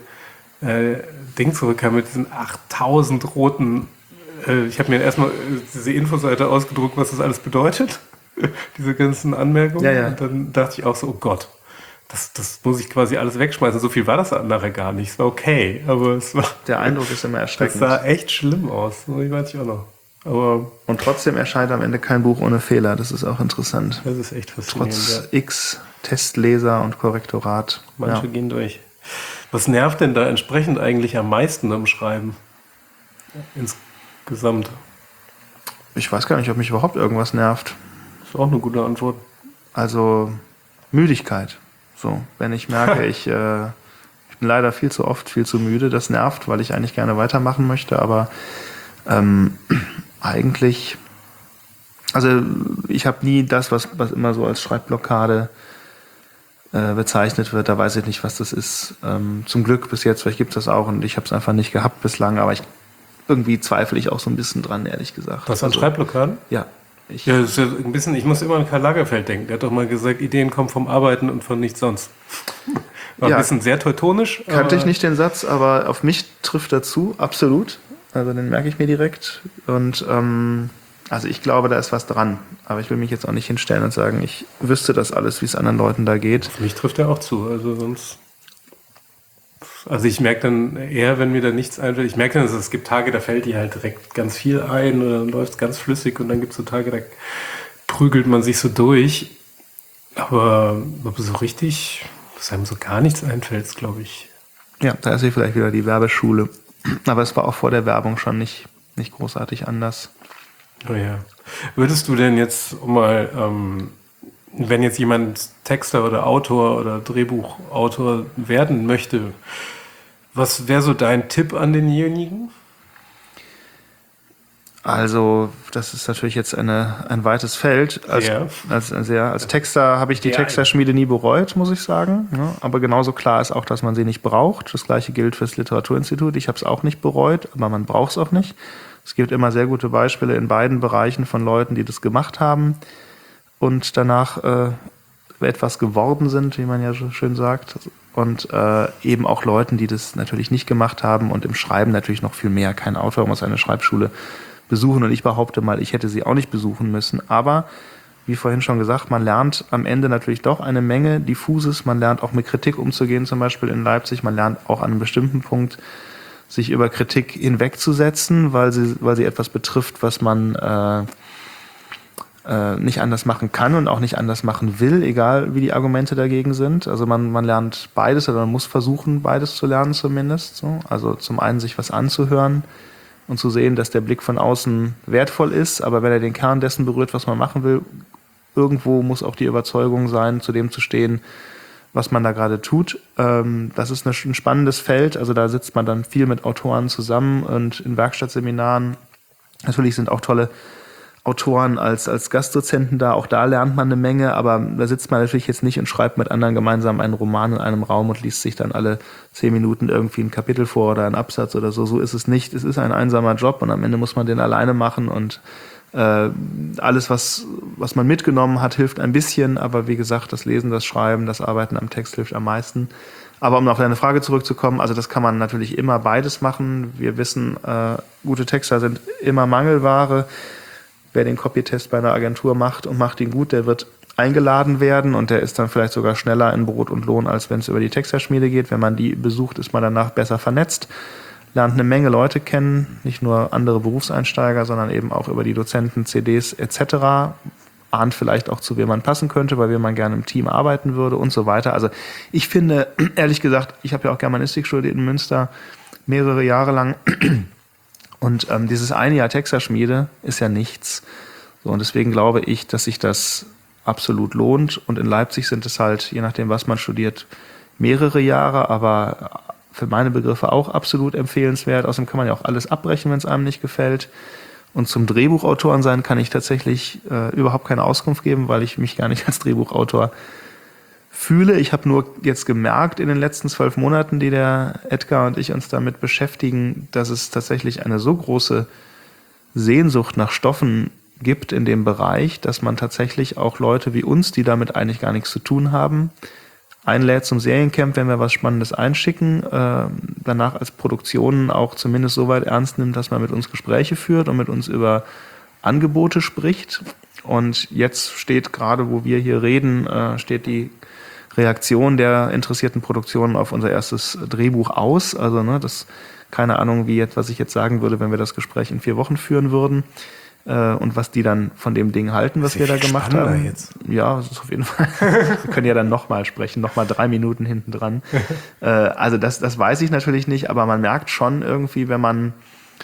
Ding zurückkam mit diesen 8000 roten, ich habe mir erstmal diese Infoseite ausgedruckt, was das alles bedeutet, diese ganzen Anmerkungen. Ja. Und dann dachte ich auch so, oh Gott, das muss ich quasi alles wegschmeißen. So viel war das nachher gar nicht. Es war okay, aber es war... Der Eindruck ist immer erschreckend. Das sah echt schlimm aus. Ich weiß ich auch noch. Aber und trotzdem erscheint am Ende kein Buch ohne Fehler. Das ist auch interessant. das ist echt faszinierend. Trotz X, Testleser und Korrektorat. Manche gehen durch. Was nervt denn da entsprechend eigentlich am meisten am Schreiben? Insgesamt. Ich weiß gar nicht, ob mich überhaupt irgendwas nervt. Das ist auch eine gute Antwort. Also Müdigkeit. So, wenn ich merke, ich bin leider viel zu oft viel zu müde, das nervt, weil ich eigentlich gerne weitermachen möchte, aber eigentlich Also ich habe nie das, was immer so als Schreibblockade bezeichnet wird, da weiß ich nicht, was das ist. Zum Glück bis jetzt, vielleicht gibt es das auch und ich habe es einfach nicht gehabt bislang, aber irgendwie zweifle ich auch so ein bisschen dran, ehrlich gesagt. Was an Schreibblockaden? Ja. Ja, das ist ja ein bisschen, ich muss immer an Karl Lagerfeld denken. Der hat doch mal gesagt, Ideen kommen vom Arbeiten und von nichts sonst. War ein bisschen sehr teutonisch. Kannte ich nicht den Satz, aber auf mich trifft er zu, absolut. Also den merke ich mir direkt. Und also ich glaube, da ist was dran. Aber ich will mich jetzt auch nicht hinstellen und sagen, ich wüsste das alles, wie es anderen Leuten da geht. Auf mich trifft er auch zu. Also ich merke dann eher, wenn mir da nichts einfällt, ich merke dann, dass es gibt Tage, da fällt dir halt direkt ganz viel ein oder dann läuft es ganz flüssig und dann gibt es so Tage, da prügelt man sich so durch. Aber so richtig, dass einem so gar nichts einfällt, glaube ich. Ja, da ist hier vielleicht wieder die Werbeschule. Aber es war auch vor der Werbung schon nicht großartig anders. Oh ja. Würdest du denn jetzt wenn jetzt jemand Texter oder Autor oder Drehbuchautor werden möchte, was wäre so dein Tipp an denjenigen? Also, das ist natürlich jetzt ein weites Feld. Als Texter habe ich die Texterschmiede nie bereut, muss ich sagen. Ja, aber genauso klar ist auch, dass man sie nicht braucht. Das Gleiche gilt fürs Literaturinstitut. Ich habe es auch nicht bereut, aber man braucht es auch nicht. Es gibt immer sehr gute Beispiele in beiden Bereichen von Leuten, die das gemacht haben und danach etwas geworden sind, wie man ja so schön sagt. Und eben auch Leuten, die das natürlich nicht gemacht haben und im Schreiben natürlich noch viel mehr. Kein Autor muss eine Schreibschule besuchen und ich behaupte mal, ich hätte sie auch nicht besuchen müssen. Aber, wie vorhin schon gesagt, man lernt am Ende natürlich doch eine Menge Diffuses. Man lernt auch mit Kritik umzugehen, zum Beispiel in Leipzig. Man lernt auch an einem bestimmten Punkt sich über Kritik hinwegzusetzen, weil sie etwas betrifft, was man nicht anders machen kann und auch nicht anders machen will, egal wie die Argumente dagegen sind. Also man lernt beides oder man muss versuchen, beides zu lernen zumindest. So. Also zum einen sich was anzuhören und zu sehen, dass der Blick von außen wertvoll ist, aber wenn er den Kern dessen berührt, was man machen will, irgendwo muss auch die Überzeugung sein, zu dem zu stehen, was man da gerade tut. Das ist ein spannendes Feld, also da sitzt man dann viel mit Autoren zusammen und in Werkstattseminaren. Natürlich sind auch tolle Autoren als Gastdozenten da, auch da lernt man eine Menge, aber da sitzt man natürlich jetzt nicht und schreibt mit anderen gemeinsam einen Roman in einem Raum und liest sich dann alle 10 Minuten irgendwie ein Kapitel vor oder einen Absatz oder so. So ist es nicht. Es ist ein einsamer Job und am Ende muss man den alleine machen und alles, was man mitgenommen hat, hilft ein bisschen, aber wie gesagt, das Lesen, das Schreiben, das Arbeiten am Text hilft am meisten. Aber um auf deine Frage zurückzukommen, also das kann man natürlich immer beides machen. Wir wissen, gute Texter sind immer Mangelware. Wer den Copytest bei einer Agentur macht und macht ihn gut, der wird eingeladen werden und der ist dann vielleicht sogar schneller in Brot und Lohn, als wenn es über die Texterschmiede geht. Wenn man die besucht, ist man danach besser vernetzt, lernt eine Menge Leute kennen, nicht nur andere Berufseinsteiger, sondern eben auch über die Dozenten, CDs etc., ahnt vielleicht auch, zu wem man passen könnte, bei wem man gerne im Team arbeiten würde und so weiter. Also ich finde, ehrlich gesagt, ich habe ja auch Germanistik studiert in Münster mehrere Jahre lang. Und dieses eine Jahr Texterschmiede ist ja nichts. So, und deswegen glaube ich, dass sich das absolut lohnt. Und in Leipzig sind es halt, je nachdem, was man studiert, mehrere Jahre, aber für meine Begriffe auch absolut empfehlenswert. Außerdem kann man ja auch alles abbrechen, wenn es einem nicht gefällt. Und zum Drehbuchautoren sein kann ich tatsächlich überhaupt keine Auskunft geben, weil ich mich gar nicht als Drehbuchautor fühle. Ich habe nur jetzt gemerkt in den letzten 12 Monaten, die der Edgar und ich uns damit beschäftigen, dass es tatsächlich eine so große Sehnsucht nach Stoffen gibt in dem Bereich, dass man tatsächlich auch Leute wie uns, die damit eigentlich gar nichts zu tun haben, einlädt zum Seriencamp, wenn wir was Spannendes einschicken, danach als Produktionen auch zumindest so weit ernst nimmt, dass man mit uns Gespräche führt und mit uns über Angebote spricht. Und jetzt steht gerade, wo wir hier reden, steht die Reaktion der interessierten Produktionen auf unser erstes Drehbuch aus. Also das keine Ahnung, was ich jetzt sagen würde, wenn wir das Gespräch in 4 Wochen führen würden. Und was die dann von dem Ding halten, was wir da gemacht haben. Jetzt. Ja, das ist auf jeden Fall. Wir können ja dann nochmal sprechen, nochmal 3 Minuten hinten dran. Also das weiß ich natürlich nicht, aber man merkt schon irgendwie, wenn man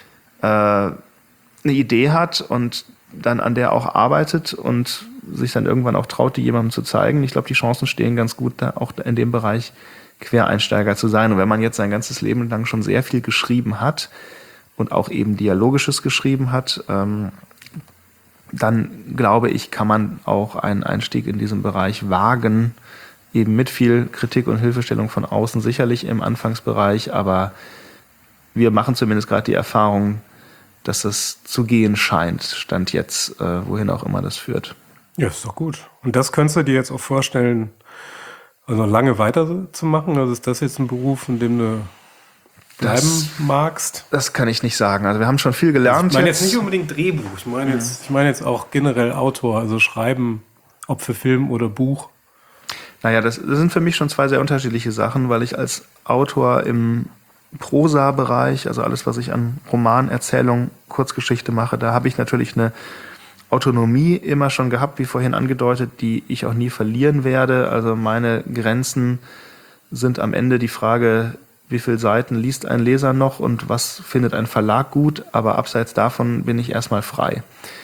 eine Idee hat und dann an der auch arbeitet und sich dann irgendwann auch traut, die jemandem zu zeigen. Ich glaube, die Chancen stehen ganz gut, da auch in dem Bereich Quereinsteiger zu sein. Und wenn man jetzt sein ganzes Leben lang schon sehr viel geschrieben hat und auch eben Dialogisches geschrieben hat, dann glaube ich, kann man auch einen Einstieg in diesen Bereich wagen, eben mit viel Kritik und Hilfestellung von außen, sicherlich im Anfangsbereich, aber wir machen zumindest gerade die Erfahrung, dass es zu gehen scheint, Stand jetzt, wohin auch immer das führt. Ja, ist doch gut. Und das könntest du dir jetzt auch vorstellen, also lange weiterzumachen? Also ist das jetzt ein Beruf, in dem du bleiben magst? Das kann ich nicht sagen. Also wir haben schon viel gelernt. Ich meine jetzt nicht unbedingt Drehbuch. Ich meine jetzt auch generell Autor, also Schreiben, ob für Film oder Buch. Naja, das sind für mich schon zwei sehr unterschiedliche Sachen, weil ich als Autor im Prosa-Bereich, also alles, was ich an Roman, Erzählung, Kurzgeschichte mache, da habe ich natürlich eine Autonomie immer schon gehabt, wie vorhin angedeutet, die ich auch nie verlieren werde. Also meine Grenzen sind am Ende die Frage, wie viele Seiten liest ein Leser noch und was findet ein Verlag gut, aber abseits davon bin ich erstmal frei.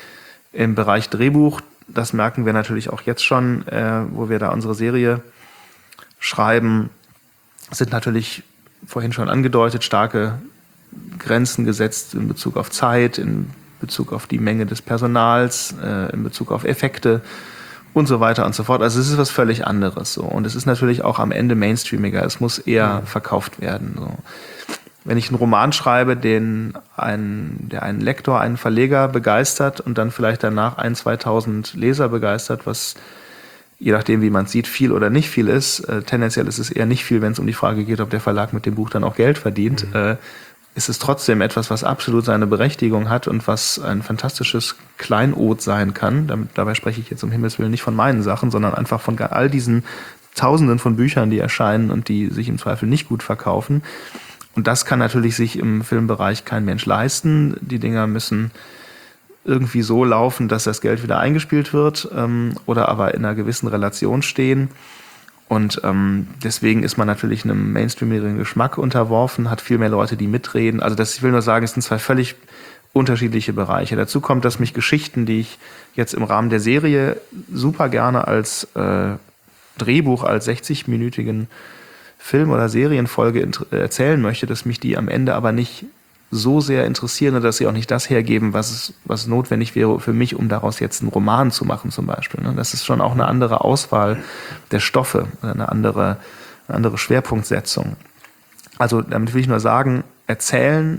Im Bereich Drehbuch, das merken wir natürlich auch jetzt schon, wo wir da unsere Serie schreiben, sind natürlich vorhin schon angedeutet starke Grenzen gesetzt in Bezug auf Zeit, in Bezug auf die Menge des Personals, in Bezug auf Effekte und so weiter und so fort. Also es ist was völlig anderes. So. Und es ist natürlich auch am Ende mainstreamiger. Es muss eher verkauft werden. So. Wenn ich einen Roman schreibe, der einen Lektor, einen Verleger begeistert und dann vielleicht danach 1.000, 2.000 Leser begeistert, was je nachdem, wie man es sieht, viel oder nicht viel ist. Tendenziell ist es eher nicht viel, wenn es um die Frage geht, ob der Verlag mit dem Buch dann auch Geld verdient. Ist es trotzdem etwas, was absolut seine Berechtigung hat und was ein fantastisches Kleinod sein kann. Dabei spreche ich jetzt um Himmels Willen nicht von meinen Sachen, sondern einfach von all diesen Tausenden von Büchern, die erscheinen und die sich im Zweifel nicht gut verkaufen. Und das kann natürlich sich im Filmbereich kein Mensch leisten. Die Dinger müssen irgendwie so laufen, dass das Geld wieder eingespielt wird oder aber in einer gewissen Relation stehen. Und deswegen ist man natürlich einem mainstreamigen Geschmack unterworfen, hat viel mehr Leute, die mitreden. Also ich will nur sagen, es sind zwei völlig unterschiedliche Bereiche. Dazu kommt, dass mich Geschichten, die ich jetzt im Rahmen der Serie super gerne als Drehbuch, als 60-minütigen Film- oder Serienfolge erzählen möchte, dass mich die am Ende aber nicht so sehr interessieren, dass sie auch nicht das hergeben, was notwendig wäre für mich, um daraus jetzt einen Roman zu machen zum Beispiel. Das ist schon auch eine andere Auswahl der Stoffe, eine andere Schwerpunktsetzung. Also damit will ich nur sagen, erzählen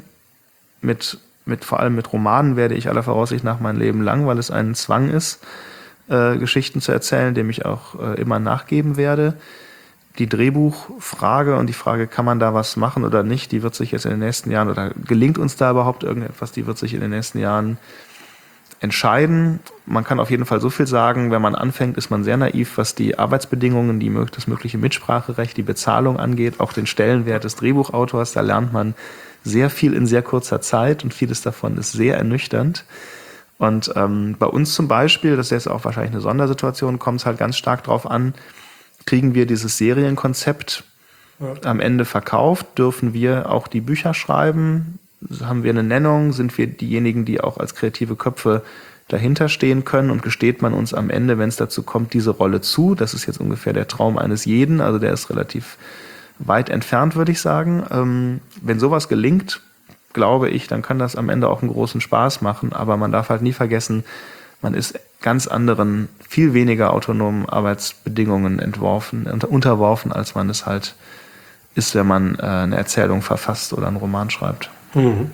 vor allem mit Romanen werde ich aller Voraussicht nach mein Leben lang, weil es ein Zwang ist, Geschichten zu erzählen, dem ich auch immer nachgeben werde. Die Drehbuchfrage und die Frage, kann man da was machen oder nicht, die wird sich jetzt in den nächsten Jahren, oder gelingt uns da überhaupt irgendetwas, die wird sich in den nächsten Jahren entscheiden. Man kann auf jeden Fall so viel sagen, wenn man anfängt, ist man sehr naiv, was die Arbeitsbedingungen, das mögliche Mitspracherecht, die Bezahlung angeht, auch den Stellenwert des Drehbuchautors. Da lernt man sehr viel in sehr kurzer Zeit und vieles davon ist sehr ernüchternd. Und bei uns zum Beispiel, das ist jetzt auch wahrscheinlich eine Sondersituation, kommt es halt ganz stark drauf an, kriegen wir dieses Serienkonzept am Ende verkauft? Dürfen wir auch die Bücher schreiben? Haben wir eine Nennung? Sind wir diejenigen, die auch als kreative Köpfe dahinter stehen können? Und gesteht man uns am Ende, wenn es dazu kommt, diese Rolle zu? Das ist jetzt ungefähr der Traum eines jeden. Also der ist relativ weit entfernt, würde ich sagen. Wenn sowas gelingt, glaube ich, dann kann das am Ende auch einen großen Spaß machen. Aber man darf halt nie vergessen, man ist ganz anderen, viel weniger autonomen Arbeitsbedingungen unterworfen, als man es halt ist, wenn man eine Erzählung verfasst oder einen Roman schreibt. Mhm.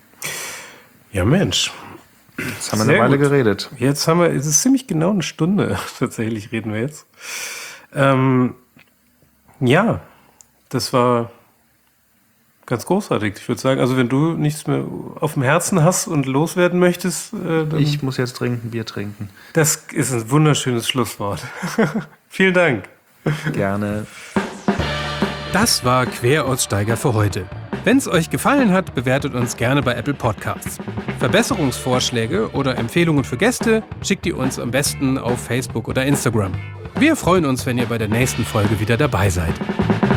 Ja, Mensch. Jetzt haben wir eine Weile geredet. Es ist ziemlich genau eine Stunde, tatsächlich reden wir jetzt. Ja, das war ganz großartig. Ich würde sagen, also wenn du nichts mehr auf dem Herzen hast und loswerden möchtest, dann ich muss jetzt dringend ein Bier trinken. Das ist ein wunderschönes Schlusswort. Vielen Dank. Gerne. Das war Queraussteiger für heute. Wenn es euch gefallen hat, bewertet uns gerne bei Apple Podcasts. Verbesserungsvorschläge oder Empfehlungen für Gäste schickt ihr uns am besten auf Facebook oder Instagram. Wir freuen uns, wenn ihr bei der nächsten Folge wieder dabei seid.